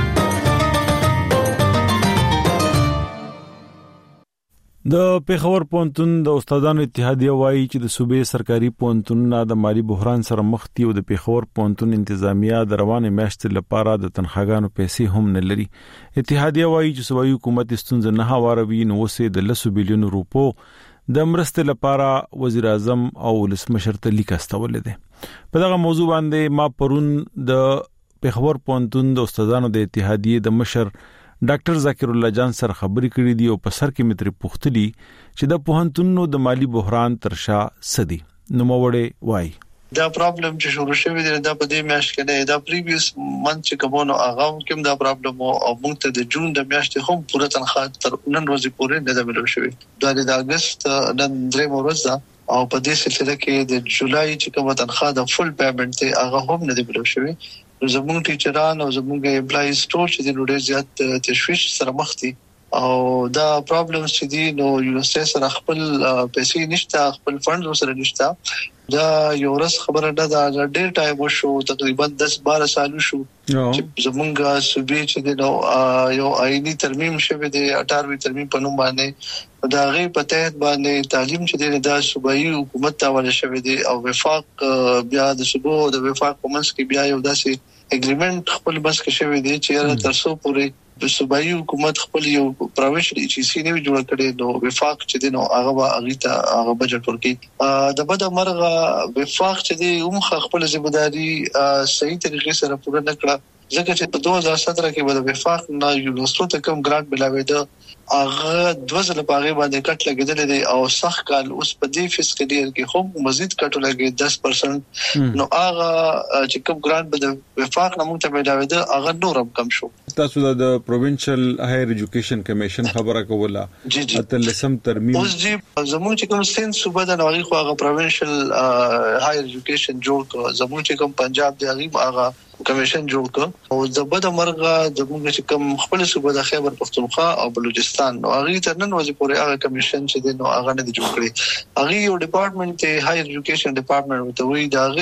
د پیښور پوهنتون د استادانو اتحادیه وایي چې د صوبې سرکاري پوهنتونونو د مالی بحران سره مخ دي او د پیښور پوهنتون انتظامیه د روانې میاشتې لپاره د تنخواګانو پیسې هم نه لري. اتحادیه وایي چې صوبایي حکومت ستونزې نه هواروي نو اوسې د 100 بلین روپو د مرستې لپاره وزیر اعظم او ولسمشر ته لیک استولې ده. په دغه موضوع باندې ما پرون د پیښور پوهنتون د استادانو د اتحادیه د مشر ډاکټر ذکر الله جان سره خبرې کړې دي او په سر کې متر پوښتلي چې د پوهنتونونو د مالی بحران ترشا سدي. نو موړې وای دا پرابلم چې شروع شوی دی دا په دې میاشت کې نه دا پریویس منث چې کومو هغه کوم دا پرابلم او موږ ته د جون د میاشتې هم پوره تنخواه تر نن ورځې پورې نه ده ملو شوی. دا د اگست نن درې ورځ ده او په دې سلسله کې د جولای چې کومه تنخواه د فول پیمنٹ ته هغه هم نه ده ملو شوی. زموږ ټیچران او زموږ امپلایز ټول چې د ډېر زیات تشویش سره مخ دي او دا پرابلمز چې دي نو یونیورسيټي سره خپل پیسې نشته خپل فند سره نشته. دا یو ورځ خبره ده دا ډېر ټایم وشو تقریبا 10-12 سال شو چې زموږ صوبې چې نو یو آئینی ترمیم شوه د 18 ترمیم په نوم باندې دا غي په تحت باندې تعلیم چې د صوبایي حکومت ته ورشي شوی دی او وفاق بیا د صوبو د وفاق کومس کې بیا یو داسې اګریمنت خپل بس کې شوی دی چې تر څو پورې د صوبایي حکومت خپل یو پروینشل ایجنسی نه جوړ کړي نو وفاق چې دی نو هغه ته بجټ ورکړي د بده مرغه وفاق چې دی خپل ځمېداري صحیح طریقې سره پوره نه کړه ځکه چې په 2017 کې د وفاق نه یونیورسيټي ته کوم ګرانټ ملاوي ده هغه 2000 پاغه باندې کټ لګیدل دي او صح کال اوس په دې فسکل ایئر کې هم مزید کټ لګي 10% نو هغه چې کوم ګرانټ به وفاق نه مونږ ته ملاوي ده هغه نورم کم شو. تاسو د پروینشل هایر ایجوکیشن کمیشن خبره کوله اتلسم ترمیم اوس جی زموږ چې کوم سین صوبه د نوغي خو هغه پروینشل هایر ایجوکیشن جوړ کړ زموږ چې کوم پنجاب دی هغه کمیشن جوړ کړ او زبد مرغه زموږ چې کوم خپل صوبه د خیبر پختونخوا او بلوچستان نو هغه ترنن وځي پورې هغه کمیشن چې دی نو هغه نه جوړ کړی هغه یو ډپارټمنټ ته هایر ایجوکیشن ډپارټمنټ ته وی دا غي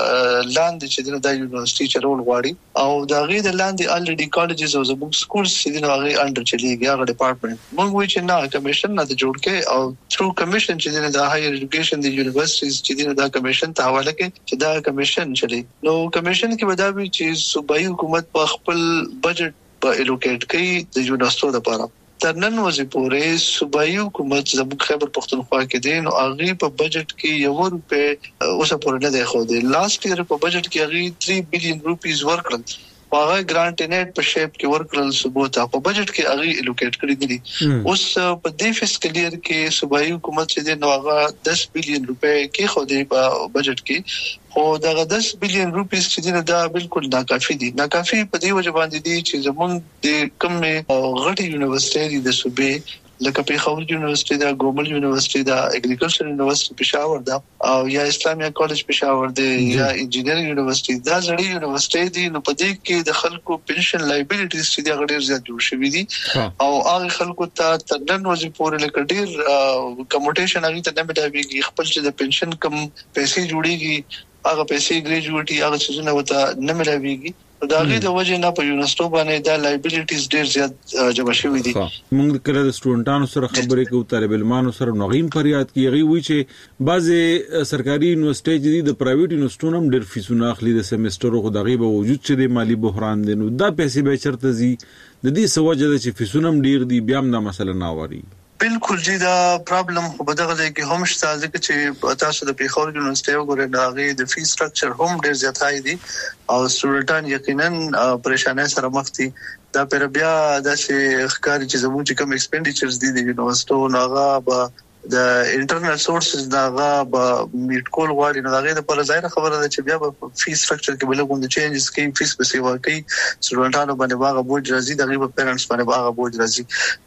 لاندې چې د یونیورسيټي چرول غواړي او دا غي د لاندې الریډي کالجز او زموږ سکولز چې دی نو هغه انډر چلیږي هغه ډپارټمنټ موږ وی چې نه کمیشن نه جوړ کړي او ثرو کمیشن چې دی د هایر ایجوکیشن د یونیورسيټیز چې دی دا کمیشن ته حواله کړي چې دا کمیشن چلی نو کمیشن کې ودا چې صوبایي حکومت په خپل بجټ په الوکیټ کوي د یونیورسيټي لپاره تر نن ورځې پورې صوبایي حکومت زموږ خیبر پختونخوا کې دی نو هغه په بجټ کې یو روپے اوسه پورې نه دی خو دی لاست ایئر په بجټ کې هغه 3 بلین روپیز ورکړل هغه ګرانټ نیټ په شیپ کې ورکړل صوبو ته په بجټ کې هغه الوکیټ کړی دي اوس په دې فسکل ایئر کې صوبایي حکومت چې دی نو هغه 10 بلین روپے کې خو دی په بجټ کې خو دا 10 بلین روپیز چې دی دا بالکل ناکافي دي ناکافي په دې وجه باندې دي چې زمونږ د کومه غټي یونیورسيټي د صوبې لکه پیښور یونیورسيټي دا ګومل یونیورسيټي دا اګریکلچر یونیورسيټي پېښور دا او یا اسلامي کالج پېښور دی یا انجینرینګ یونیورسيټي دا ځړې یونیورسيټي دي نو په دې کې د خلکو پنشن لایبیلیټیز چې دا ډېر زیات جوړ شوی دي او هغه خلکو ته ترنن ورځې پورې لکه ډېر کموټیشن هغه ته نه مټاويږي خپل چې د پنشن کم پیسې جوړيږي هغه پیسې ګریجویټي هغه څه نه وته نه ملاويږي دا غي د وجه نه په یونیورسيټي باندې دا لایبیلیټیز ډېر زیات جمع شوی دي. موږ کله د سټوډنټانو سره خبرې کوو طالب علمانو سره نوغیم فریاد کیږي وی چې بعضې سرکاري یونیورسيټي د پرایویټ یونیورسيټونو هم ډېر فیسونه اخلي د سیمستر خو دغه به وجود چې د مالی بحران دي نو دا پیسې به چرته زی د دې سوجه چې فیسونه هم ډېر دي بیا هم دا مسله نه واري بالکل جی دا پرابلم په بدغه ځای کې هم شته ځکه چې تاسو د پیښور یونیورسيټي وګورئ دا غي د فی سټرکچر هم ډیر زیات هاي دي او سټوډنټان یقینا پریشانه سره مخ دي دا پر بیا د ښکاری چې زموږ کوم ایکسپینډیچرز دي د یونیورسيټي ناغه به د انټرنل سورسز داغه به میټ کول غواړي نو هغه د پر ظاهر خبره ده چې بیا په فی سټرکچر کې بل کوم چینجز کوي فیس به سیوا کوي سټوډنټانو باندې باغه بوج راځي دغه په پیرنټس باندې باغه بوج راځي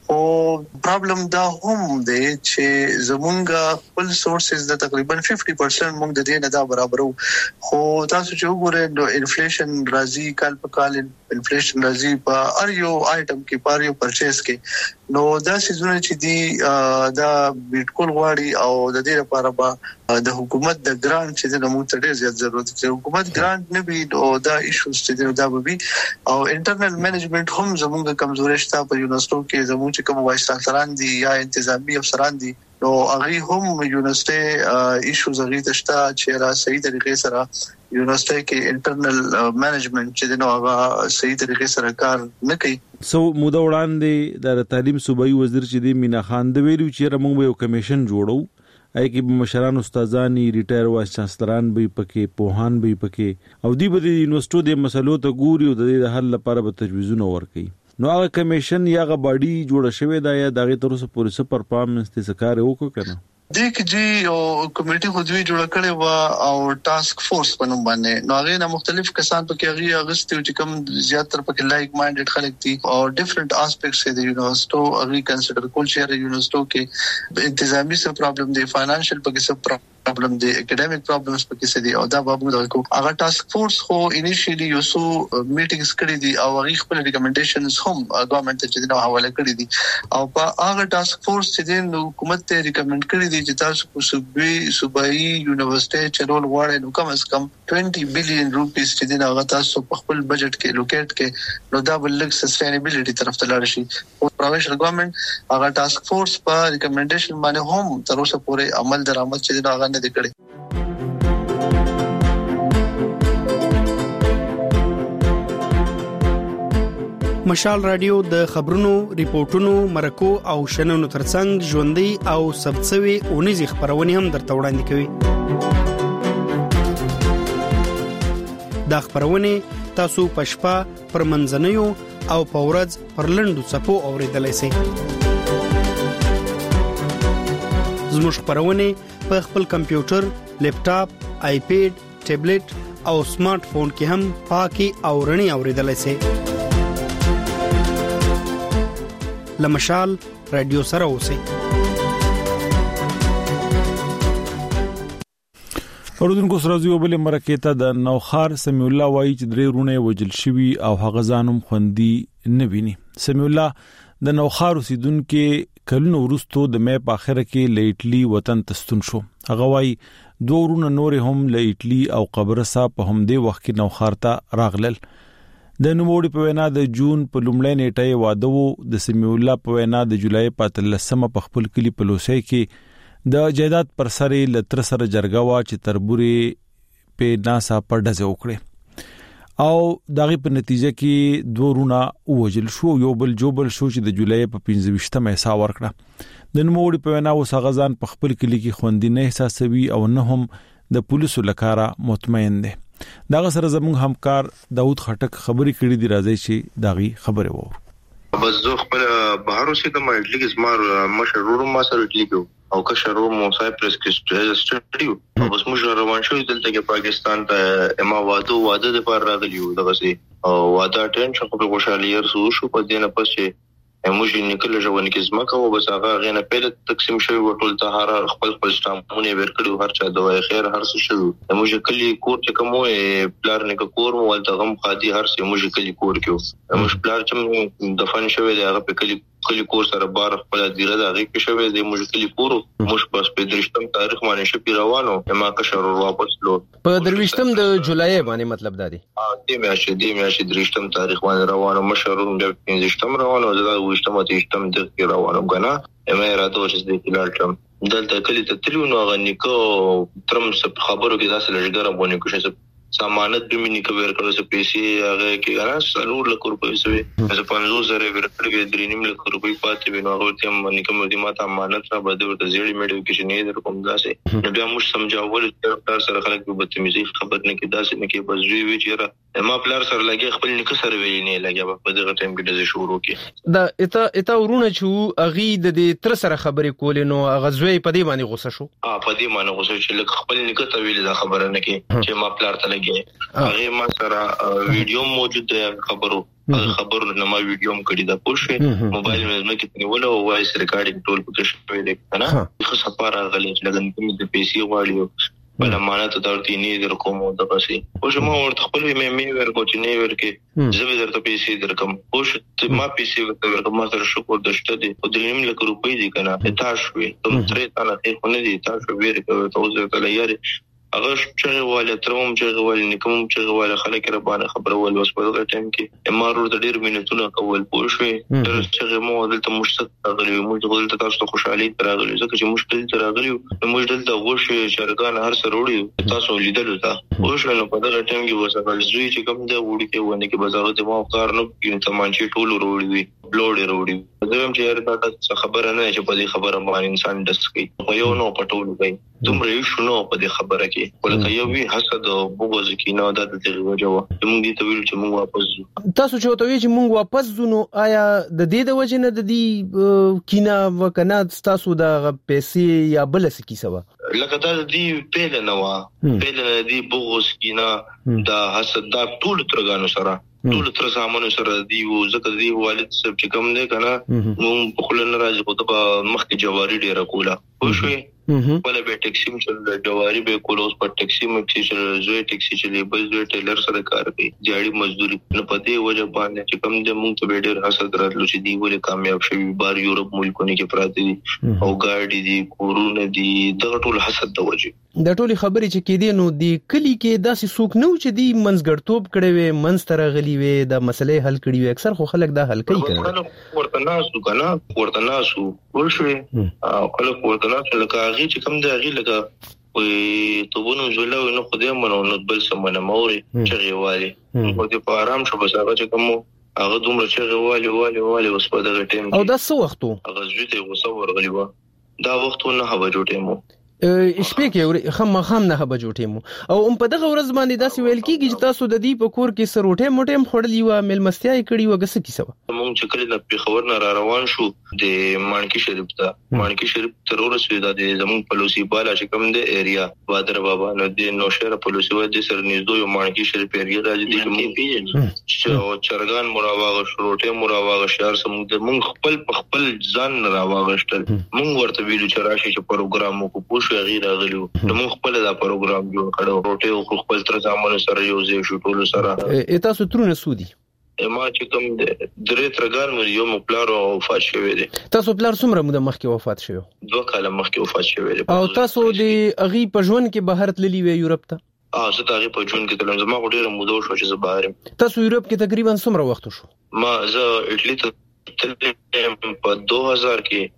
او پرابلم دا هم دی چې زمونږ خپل سورسز د تقریبا 50% موږ د دې نه دا برابرو خو تاسو چې وګورئ نو انفلیشن راځي کال په کال انفلیشن راځي په هر یو آیټم کې په هر یو پرچیز کې نو دا سيزونه چې دی دا بیٹکول غواړي او د دې لپاره به د حکومت د ګرانټ چې د موږ ته ډېر زیات ضرورت دی حکومت ګرانټ نه وي او دا ایشوز چې دا به وي او انټرنل مینجمنت هم زموږ کمزوري شته په یونیورسيټو کې زموږ چې کوم وایس چانسلران دي یا انتظامی افسران دي نو هغه هم یونیورسيټي ایشوز هغه تشته چې را صحیح طریقې سره یونیورسيټي کې انټرنل مینجمنت چې نو هغه صحیح طریقې سره کار نه کوي سو مودا وړاندې د تعلیم صوبایي وزیر چې دی مینا خان د ویلو چې موږ یو کمیشن جوړو اې کې مشران استادان ریټایر وایس چانسلران به پکې پوهان به پکې او دی به د یونیورسيټو د مسلو ته ګوري او د حل لپاره به تجویزونه ورکړي نو هغه کمیشن یا غ باډي جوړ شوی دا یا دغه تر اوسه پوره سپر پرفارمنس ته کار وکړ کنه دیک جی او کمیټي خو دوی جوړ کړي وا او ټاسک فورس په نوم باندې نو هغه مختلف کسان پکې هغه اغستو چې کوم زیاتره پکې لایک مایندډ خلک دي او ډیفرنٹ اسپیکټس د یونیورسيټو هغه کنسیډر کول چې یونیورسيټو کې انتظامی څه پرابلم دی فاینانشل پکې څه پرابلم دی اکیډمیک پرابلمز پکې څه دي او دا بابو دغه هغه ټاسک فورس خو انیشیلی یو سو میټینګز کړي دي او هغه خپل ریکمنډیشنز هم ګورنمنت ته د حواله کړي دي او په هغه ټاسک فورس چې د حکومت ته ریکمنډ کړي دي چې تاسو په صوبایي یونیورسيټي چلول غواړئ نو کم از کم 20 بلین روپیس چې د هغه تاسو په خپل بجټ کې لوکیټ کې نو دا بل لک سستینبیلیټي طرف ته لاړ شي او پروینشل ګورنمنت هغه ټاسک فورس په ریکمنډیشن باندې هم تر اوسه پورې عمل درآمد چې دا هغه نه دی کړی مشال رادیو د خبرونو ریپورتونو مرکو او شننو ترڅنګ ژوندۍ او سبڅوي اونیزي خبرونه هم درته وړاندې کوي دا خبرونه تاسو پښپا پر منځنیو او پورز پر لندو صفو اوریدلای شئ زموږ خبرونه په خپل کمپیوټر لیپټاپ آیپیډ ټابلیټ او سمارټ فون کې هم پاکي او رڼي اوریدلای شئ لمشال رادیو سره اوسئ اوردونکو سره یو بل مرکه د نوخار سمیع الله وایي چې درې رونه وجل شوی او هغه ځانم خوندي نه ویني سمیع الله د نوخار اوسیدونکو کلونو ورستو د مې په اخره کې لیټلی وطن تستون شو هغه وایي دوه رونه نور هم لیټلی او قبرصه په همدې وخت کې نوخار ته راغلل د نوموړي په وینا د جون په لومړۍ نیټه واده وو د سمیع الله په وینا د جولای په 13 په خپل کلی په لوسۍ کې د جیدات پر سره لتر سره جرګه وا چې تربوري په ناسا پر ډزه وکړي او دغه په نتیجه کې دوه رونه وجل شو یو بل جوبل شو چې د جولای په 15مه حساب ورکړه د نوموړي په وینا وس غزان په خپل کلی کې خوندي نه احساسوي او نه هم د پولیسو لکاره مطمئن دي داغه سره زموږ همکار داوود خټک خبري کړې دي راځي چې داغي خبره وو بس زه خپل بهر اوسېدم اټلی کې زمار مشرور ما سره اټلی کې او کشرو مو سایپرس کې سټډیو او بس موږ روان شو دلته کې پاکستان ته ما واده د پر راغلیو دغه سي او واده ټینشن په خوشحالي رسو شو په دینه پسې موږ نکله ژوند کې زمکه او بس هغه غینه پیله تقسیم شوی وټول ته هر خپل سټامونه ورکړو هر چا دوه خیر هر څه شو موږ کلی کور ته کومه پلار نه کور مو ولته غم قادي هر څه موږ کلی کور کې موږ پلار چې دفن شوی دی هغه په کلی کور سره بار خپل دیره دا غي کې شوی دی موږ کلی کور موږ بس په درشتم تاریخ باندې شپې روانو ما کشر واپس لو په درويشتم د جولای باندې مطلب دا دی دې میاشتې درشتم تاریخ باندې روانو مشرون د 15 روانو دا وشتم د روانو غنا ما راته چې د کلالټم دلته کلی ته تلو نو غنیکو ترم خبرو کې داسې لږه باندې کوشش سامانت به منی کور کړو چې پیسې هغه کې غنا سلور لک روپۍ سوي چې 500 ورکړي درینیم لک روپۍ پاتې وینو هغه ته منی کوم دي ماته امانت را بده ورته زیړی میډیو کې نه در کوم داسې نو بیا موږ سمجاول چې تر سره خلک به بدتمیزي خبر نه کې داسې نه کې بس وی چې ما پلار سره لګي خپل نیکه سره ویلې نه لګي په دغه ټیم کې د شروع کې دا اته ورونه چې اغي د تر سره خبرې کولې نو غزوی په دې باندې غوسه شو په دې باندې غوسه چې لکه خپل نیکه ته ویل دا خبره نه کې چې ما پلار ته لګي هغه ما سره ویډیو موجود دی خبرو نه ما ویډیو هم کړی دا پوښې موبایل مې کې نیول او وایس ریکارډینګ ټول پکې شوی دی کنه خو سپاره غلې چې لګن کې د پیسې واړیو بل امانت درته نه در کوم د پسې او چې ما ورته خپل مې ورکو چې نه ورکې زه درته پیسې درکم او چې ما پیسې ورکم ما سره شکر دشته دي او 3 لک روپۍ دي کنه تاسو وي تم ترې تانه خو نه دي تاسو ورکو تاسو ته لایاري هغه چې واله تروم چې واله نکوم چې واله خلک را باندې خبر ول وس په دغه ټیم کې امارو د ډیر مينتونه کول پوښوي تر چې مو دلته مشتق غلي موږ دلته تاسو خوشحالي تراغلي ځکه چې مشکل تراغلي موږ دلته غوښه شرکان هر سره وړي تاسو لیدل تا خوښ نو په دغه ټیم کې وسه زوی چې کوم دا وړي کې ونه کې بازار ته مو کار نه کین تمانچې ټول وروړي بلوډ وروړي زه هم چې هر خبره نه چې په دې خبره باندې انسان دسکي خو یو نو پټول کوي دومره شنو په دې خبره کې ولکه یو وی حسد او بغض کې نه د دې وجه موږ دې ته ویل چې موږ واپس ځو تاسو چې وته چې موږ واپس ځو نو آیا د دې د وجه نه د دې کینا وکنه تاسو د پیسې یا بل څه کیسه لکه دا دې پیل نه وا پیل نه دې بغض کینا د حسد دا ټول ترګانو سره ټول تر سامانو سره دی او زکه دی والد صاحب چې کوم دی کنه موږ په خلل راځي خو ته مخکې جواری ډیره کوله خو شوي ولا به ټیکسي چې جواری به کولوس پر ټیکسي مې چې زوی ټیکسي چې بل زوی ټیلر سره کار کوي جاړي مزدوري نه پته وجه باندې چې کوم دی موږ ته ډیر حسد راتلو چې دی ولې کامیاب شوی بار یورپ ملکونو کې پراته دي او ګاډي دي کورونه دي دغه ټول حسد د وجه د ټولي خبرې چې کې دي نو دی کلی کې داسې څوک نو چې دی منځګړتوب کړي وي منځ غلي وي د مسلې حل کړي وي اکثر خو خلک دا حل کوي کنه ورته ناسو ورشوي خلک ورته ناسو لکه هغه چې کوم دی هغه لکه وي توبونو زولو نو خدای منو نو بل سمونه موري چې غوالي خو دې په آرام شو بس هغه چې کوم هغه دومره چې غوالي اوس په دغه ټیم او دا څه وختو هغه زویته وسور غلی و دا وختونه هوا جوړې مو شپې کې خام نه هبه جوړې مو او په دغه ورځ باندې داسې ویل کیږي چې تاسو د دې په کور کې سروټه موټه خړلې و ملمستیا کړي و غس کیسه مونږ چې کله د پیښور نه روان شو د مانکی شریف تر ورسېد د زمون پلوسی بالا چې کوم د ایریا بادر بابا نو د نوشهره پلوسی و د سر نږدې یو مانکی شریف ایریا راځي د مونږ چرګان مراواغه شروټه مراواغه شهر سمون د مونږ خپل ځان راواغشتل مونږ ورته ویلو چې راشي چې پروګرام کو غیر غلیو نو موږ خپل دا پروګرام جوړ کړو روټي او خپل تر ځامن سره یو ځای شو ټول سره تاسو ترونه سودی ما چې کوم درې ترګان مې یو مپلار وفات شوی دی تاسو پلار څومره موده مخکې وفات شوی 2 کال مخکې وفات شوی دی او تاسو د اغي په ژوند کې بهر تللی وی یورپ ته زه تاغي په ژوند کې تلم زما ډیره موده شو چې زه بهر تاسو یورپ کې تقریبا څومره وخت شو ما زه اټلی ته تلم په 2000 کې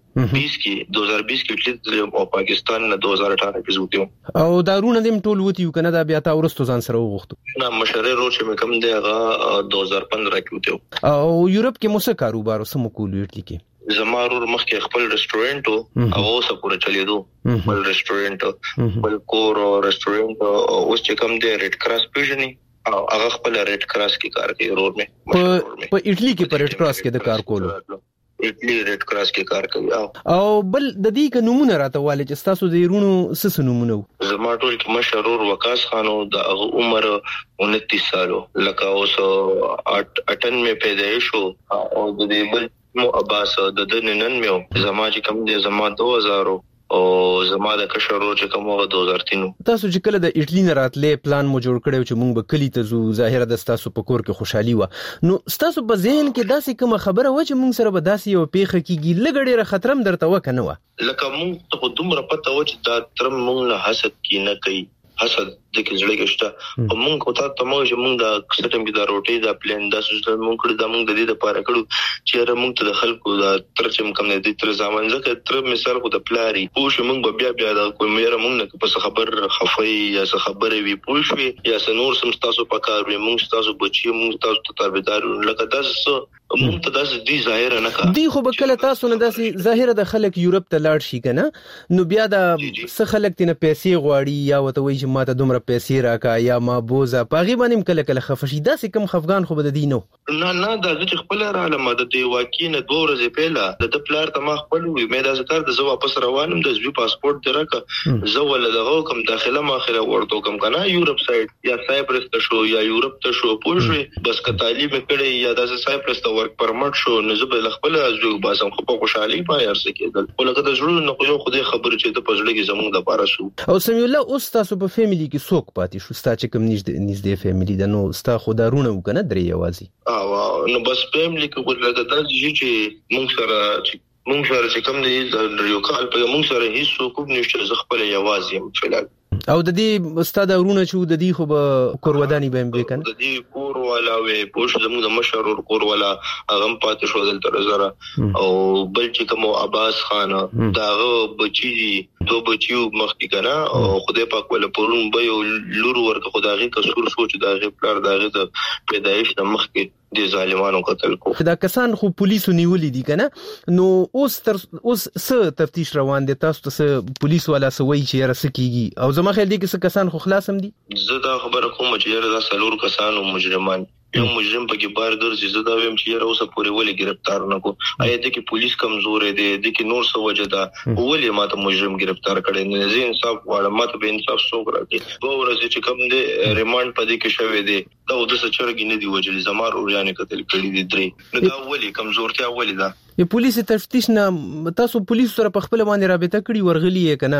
2020 کې او پاکستان نه 2018 کې زوتیو او دارونه دیم ټول وتی کنه دا بیا تا ورستو ځان سره وغوښتو نه مشره رو چې مې کوم دی هغه 2015 کې وتیو او یورپ کې موسه کاروبار سم کول ویټلی کې زمارور مخکې خپل ریسټورانټ او اوسه پوره چلیدو خپل ریسټورانټ خپل کور او ریسټورانټ اوس چې کوم دی ریډ کراس پیژني او هغه خپل ریډ کراس کې کار کوي روډ مې په اټلی کې پر ریډ کراس کې د کار کولو اټلی ریډ کراس کې کار کوي او بل د دې ک نمونه راته والي چې تاسو د رونو سس نمونه زما ټول کې مشرور وکاس خانو د عمر 29 سالو لکه اوس 8 مې پیدایش شو او د دې بل مو عباس د دننن مې زما چې کوم دي زما 2000 او زما د کشرو چې کوم وغه 2003 تاسو چې کله د اټلی نه راتلې پلان مو جوړ کړو چې مونږ به کلی ته زو ظاهره د تاسو په کور کې خوشحالي و نو تاسو په ذهن کې داسې کوم خبره و چې مونږ سره به داسې یو پیخه کیږي لګړې خطرم درته وکنه و لکه مونږ ته دومره پته و چې دا ترم مونږ نه حسد کی نه کوي حسد د کې زړه کېشته او مونږ کوته ته مونږ چې مونږ د سټم کې دا روټي دا پلان دا سوچل مونږ کړی دا مونږ د دې لپاره کړو چې مونږ ته د خلکو دا ترچم کم نه دي تر ځامن ځکه تر مثال خو د پلاری پوه مونږ بیا دا کوم یاره مونږ نه په خبر خفای یا څه خبره وی پوه یا څه نور سم تاسو پکار وي مونږ تاسو بچي مونږ تاسو ته تابعدار لکه تاسو مونږ ته داسې دی ظاهر نه کا دی خو بکله تاسو نه داسې ظاهر د خلک یورپ ته لاړ شي کنه نو بیا د څه خلک تنه پیسې غواړي یا وته وایي چې ماته دومره پیسې راکا یا ما بوزا پاغي باندې کله خفشي داسې کم خفغان خو بد دی نو نه دا چې خپل را علامه د دی واکې نه 2 ورځې پهله د پلار ته ما خپل وی مې دا ذکر د زو واپس روانم د زوی پاسپورت درکه زو ول دغه کوم داخله ماخله ورته کوم کنه یورپ سایډ یا سایپرس ته شو یا یورپ ته شو پوه بس که تعلیم کړي یا د سایپرس ته ورک پرمټ شو نو زه به خپل ازو باسم خو په خوشحالي پای ارسه کېدل ولکه د ژوند نو یو خدای خبر چې د پزړه کې زموږ د پاره شو او سمي الله اوس تاسو په فیملی کې څوک پاتې شو ستا چې کوم نږدې فیملی د نو ستا خدارونه وکنه درې یوازي نو بس فیملی کې ولګه د چې مونږ سره چې کوم دی یو کال په مونږ سره هیڅ څوک نشته زه خپل یوازې يم فلال او د دې استاد ورونه چې د دې خو به کورودانی به هم وکنه د دې کور والا وې پوښ زموږ د مشهور کور والا هغه پاتې شو دلته زره او بل چې کوم عباس خان داغه بچی 2 بچیو مخکې کنه او خدای پاک ول پرون به یو لور ورکه خدایي قصور سوچ داغه پلار داغه د پیدایش د مخکې د ظالمانو قتل کو دا کسان خو پولیسو نیولې دي کنه نو اوس څه تفتیش روان دي تاسو ته پولیس والا سوي چې رسکیږي او زما خیال دي چې کسان خو خلاصم دي زه دا خبره کوم چې دا سلور کسان او مجرمان یو مجرم پکې بار ګرځي زه دا ویم چې یاره اوسه پورې ولې گرفتار نکو آیا د کې پولیس کمزور دی د کې نور څه وجه ده ولې ماته مجرم گرفتار کړي نه زه انصاف غواړم ماته به انصاف څوک راکړي دوه ورځې چې کوم دی ریماند پدې کې شوی دی دا د سچرګ نه دی وجل زمار اورجانې قتل کړي دي درې نو دا ولې کمزورتیا ولې ده یو پولیس تفتیش نه تاسو پولیس سره په خپل باندې رابطه کړی ورغلی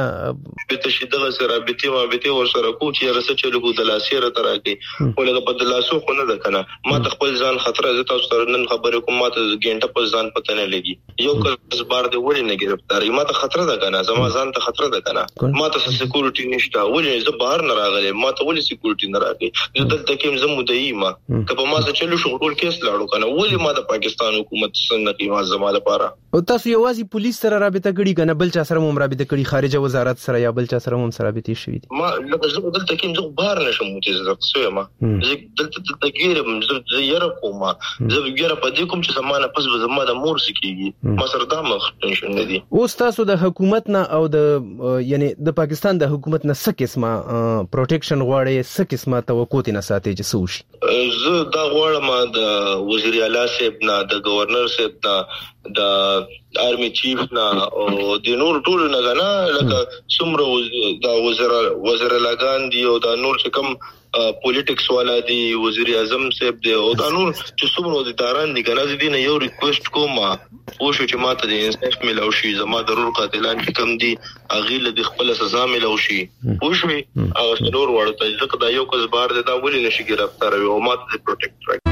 کنه به تشدد سره رابطه ور سره کو چې رسې چلو د لاسیره ترکه ولګه په لاسو خو نه ده کنه ما ته خپل ځان خطر زه تاسو سره نن خبرې کوم ما ته ګنټه په ځان پته نه لګي یو کس بار دی ولې نه گرفتاری ما ته خطر ده کنه زما ځان ته خطر ده کنه ما ته سکیورټي نشته ولې زه بهر نه راغلی ما ته ولې سکیورټي نه راغی زه دلته کوم زمو دی ما کله ما څه چلو شو ټول کیس لاړو کنه ولې ما د پاکستان حکومت څنګه کی ما زما لپاره او تاسو یوازې پولیس سره رابطه کړی کنه بل چا سره هم رابطه کړی خارجه وزارت سره یا بل چا سره هم سره رابطه شوی دي ما لکه زه دلته کوم زه بهر نشم متزه څه ما زه دلته ګیرم زه یره کوم زه ګیره په دې کوم چې زمانه پس به زما د مور سکیږي ما سره دا مخ ټینشن نه دي اوس تاسو د حکومت نه او د یعنی د پاکستان د حکومت نه څه قسمه پروټیکشن غواړي څه قسمه توقع نه ساتي چې سوشي زه دا غواړم د وزیر اعلی صاحب نه د گورنر صاحب نه د آرمي چیف نه او د نور ټول نه غنا لکه څومره د وزیر لاګان دی او د نور چې کوم پولیټکس والا دی وزیر اعظم صاحب دی او د نور چې څومره د داران دي کنه د دې یو ریکوست کوم او شو چې ماته د انصاف ملو شي زما ضرور قاتلان چې کم دي اغیله د خپل سزا ملو شي او شو او ضرور ورته ځکه دا یو کس بار دی دا ولې نشي گرفتار او ماته د پروټیکټ راځي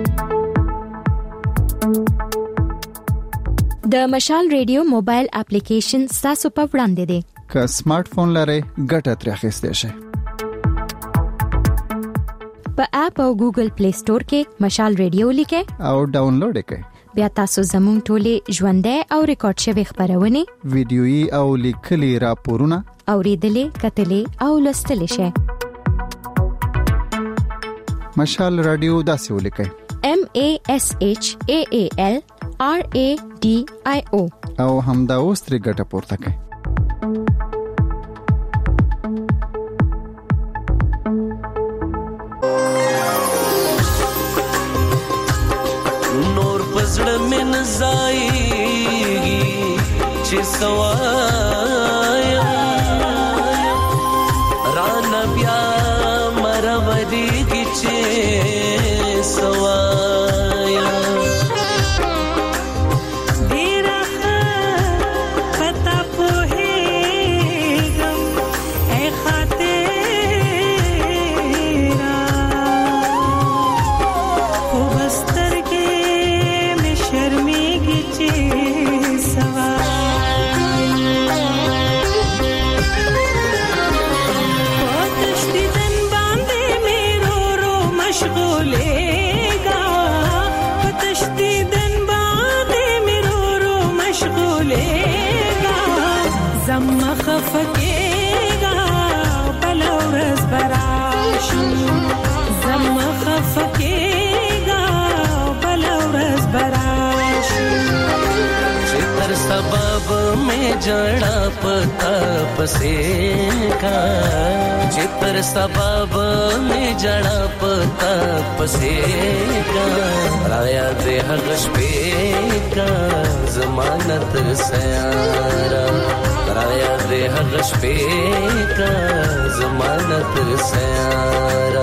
د مشال ریډیو موبایل اپلیکیشن تاسو په وړاندې دی که سمارټ فون لرئ ګټه ترې اخیستئ شئ په اپ او ګوګل پلی سٹور کې مشال ریډیو لیکئ او ډاونلوډ کړئ بیا تاسو زموږ ټولې ژوندۍ او ریکارډ شوی خبرونه ویډیويي او لیکلي راپورونه اوریدلې کتلې او لوستلې شئ مشال رادیو داسې ولیکئ MASHAAL RADIO او همدا اوس ترې ګټه پورته کړئ نور پزړه من زایږي چې سوایا ران بیا مرودي چې سوایا But में जड़ा पता पसे का चित्र सबब में जड़ा पता पसे का राया दे हगश पे का जमानत सयारा राया दे हगश पे का जमानत सयारा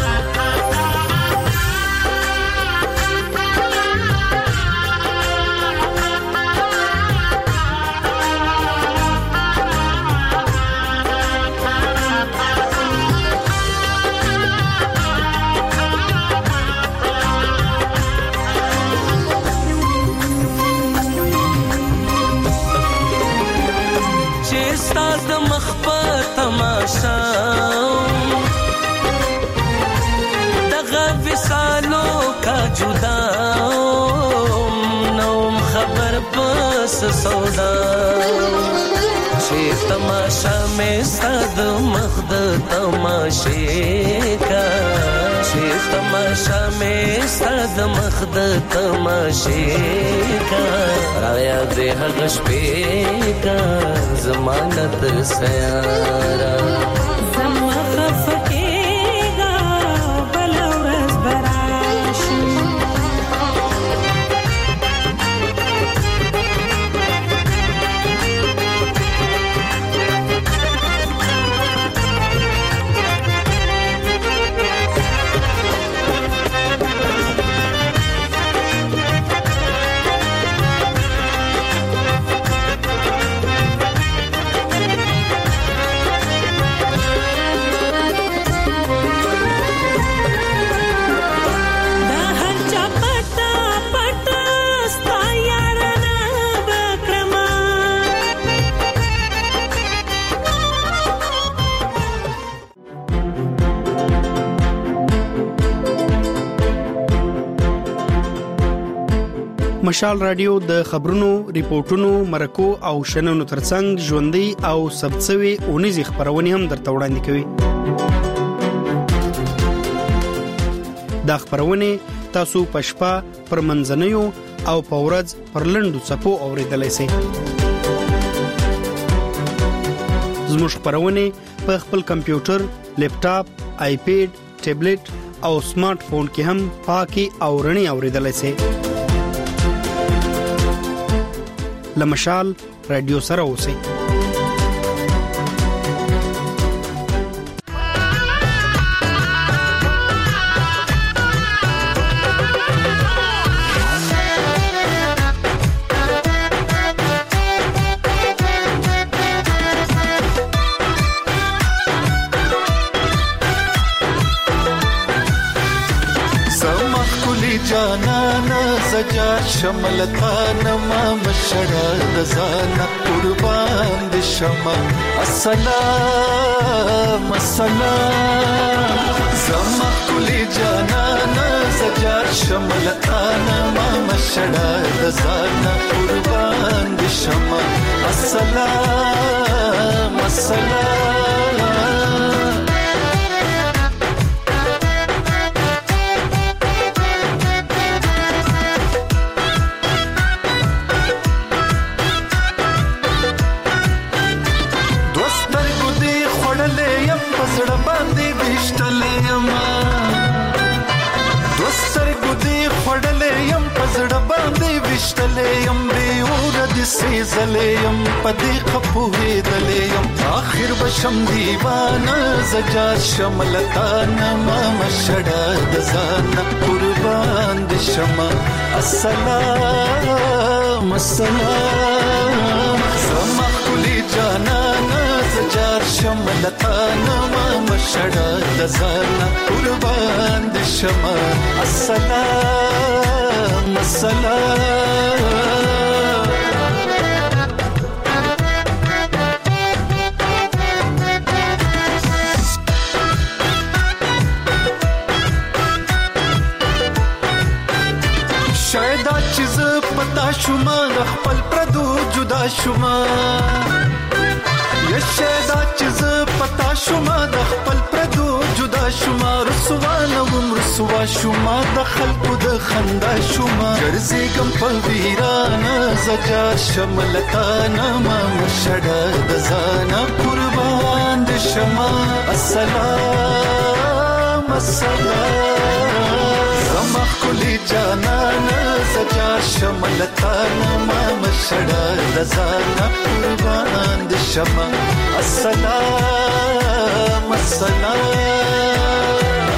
दगा विसालों का जुदा नौम खबर बस सौदा शेर तमाशा में सद मख्द तमाशे का शेर तमाशा में सद मख्द तमाशे का राया दे हगश पे का जमानत सयारा जमा खफकेगा बलौरस बराशी مشال رادیو د خبرونو، ریپورتونو، مرکو او شننو ترڅنګ ژوندۍ او ثبتسوي اونیزې خبرونه هم درته وړاندې کوي. دا خبرونه تاسو په شپه پر منځنیو او په ورځ پر لنډو څپو اوریدلای شئ. زموږ خبرونه په خپل کمپیوټر، لیپټاپ، آیپیډ، ټابلیټ او سمارټ فون کې هم پاکي او رڼي اوریدلای شئ. لمشال رادیو سره اوسئ. شملتان ما مشړه د ځان قربان دي شمه السلام السلام زما کلی جانانا زجار شملتان ما مشړه د ځان قربان دي شمه السلام السلام یم بیور د سیزلیم پدې خپوې دلیم اخر بشم دیوانه زجار شملتان ما مشړه د ځان قربان د شمه السلام السلام زما کلی جانانا زجار شملتان ما مشړه د ځان قربان د شمه السلام السلام شوما د خپل پردو جدا شوما یشدا چې پتا شوما د خپل پردو جدا شوما رسوا نوم رسوا شوما د خلکو د خندا شوما ګرځېږم په ویرانه زجار شملتانه ما مشړه د ځانه قربان د شما السلام السلام زما کلی جانان زجار شملتانه ما مشړه د ځانه قربان د شما السلام السلام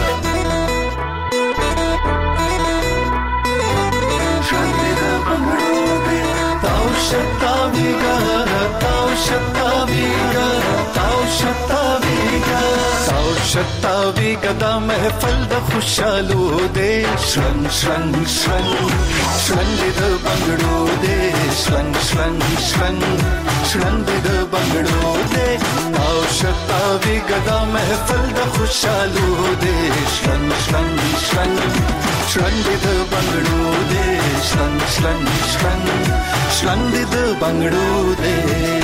شتاویگا تاو شتاویگا تاو شتاویگا تاو شتاویگا دا محفل د خوشالو دے شرنگ شرنگ شرنگ شرنگ د بنگړو دے شرنگ شرنگ شرنگ شرنگ د بنگړو دے تاو شتاویگا دا محفل د خوشالو دے شرنگ شرنگ شرنگ شرنگ د بنگړو دے شرنگ شرنگ شرنگ شرنگ د بنگړو دے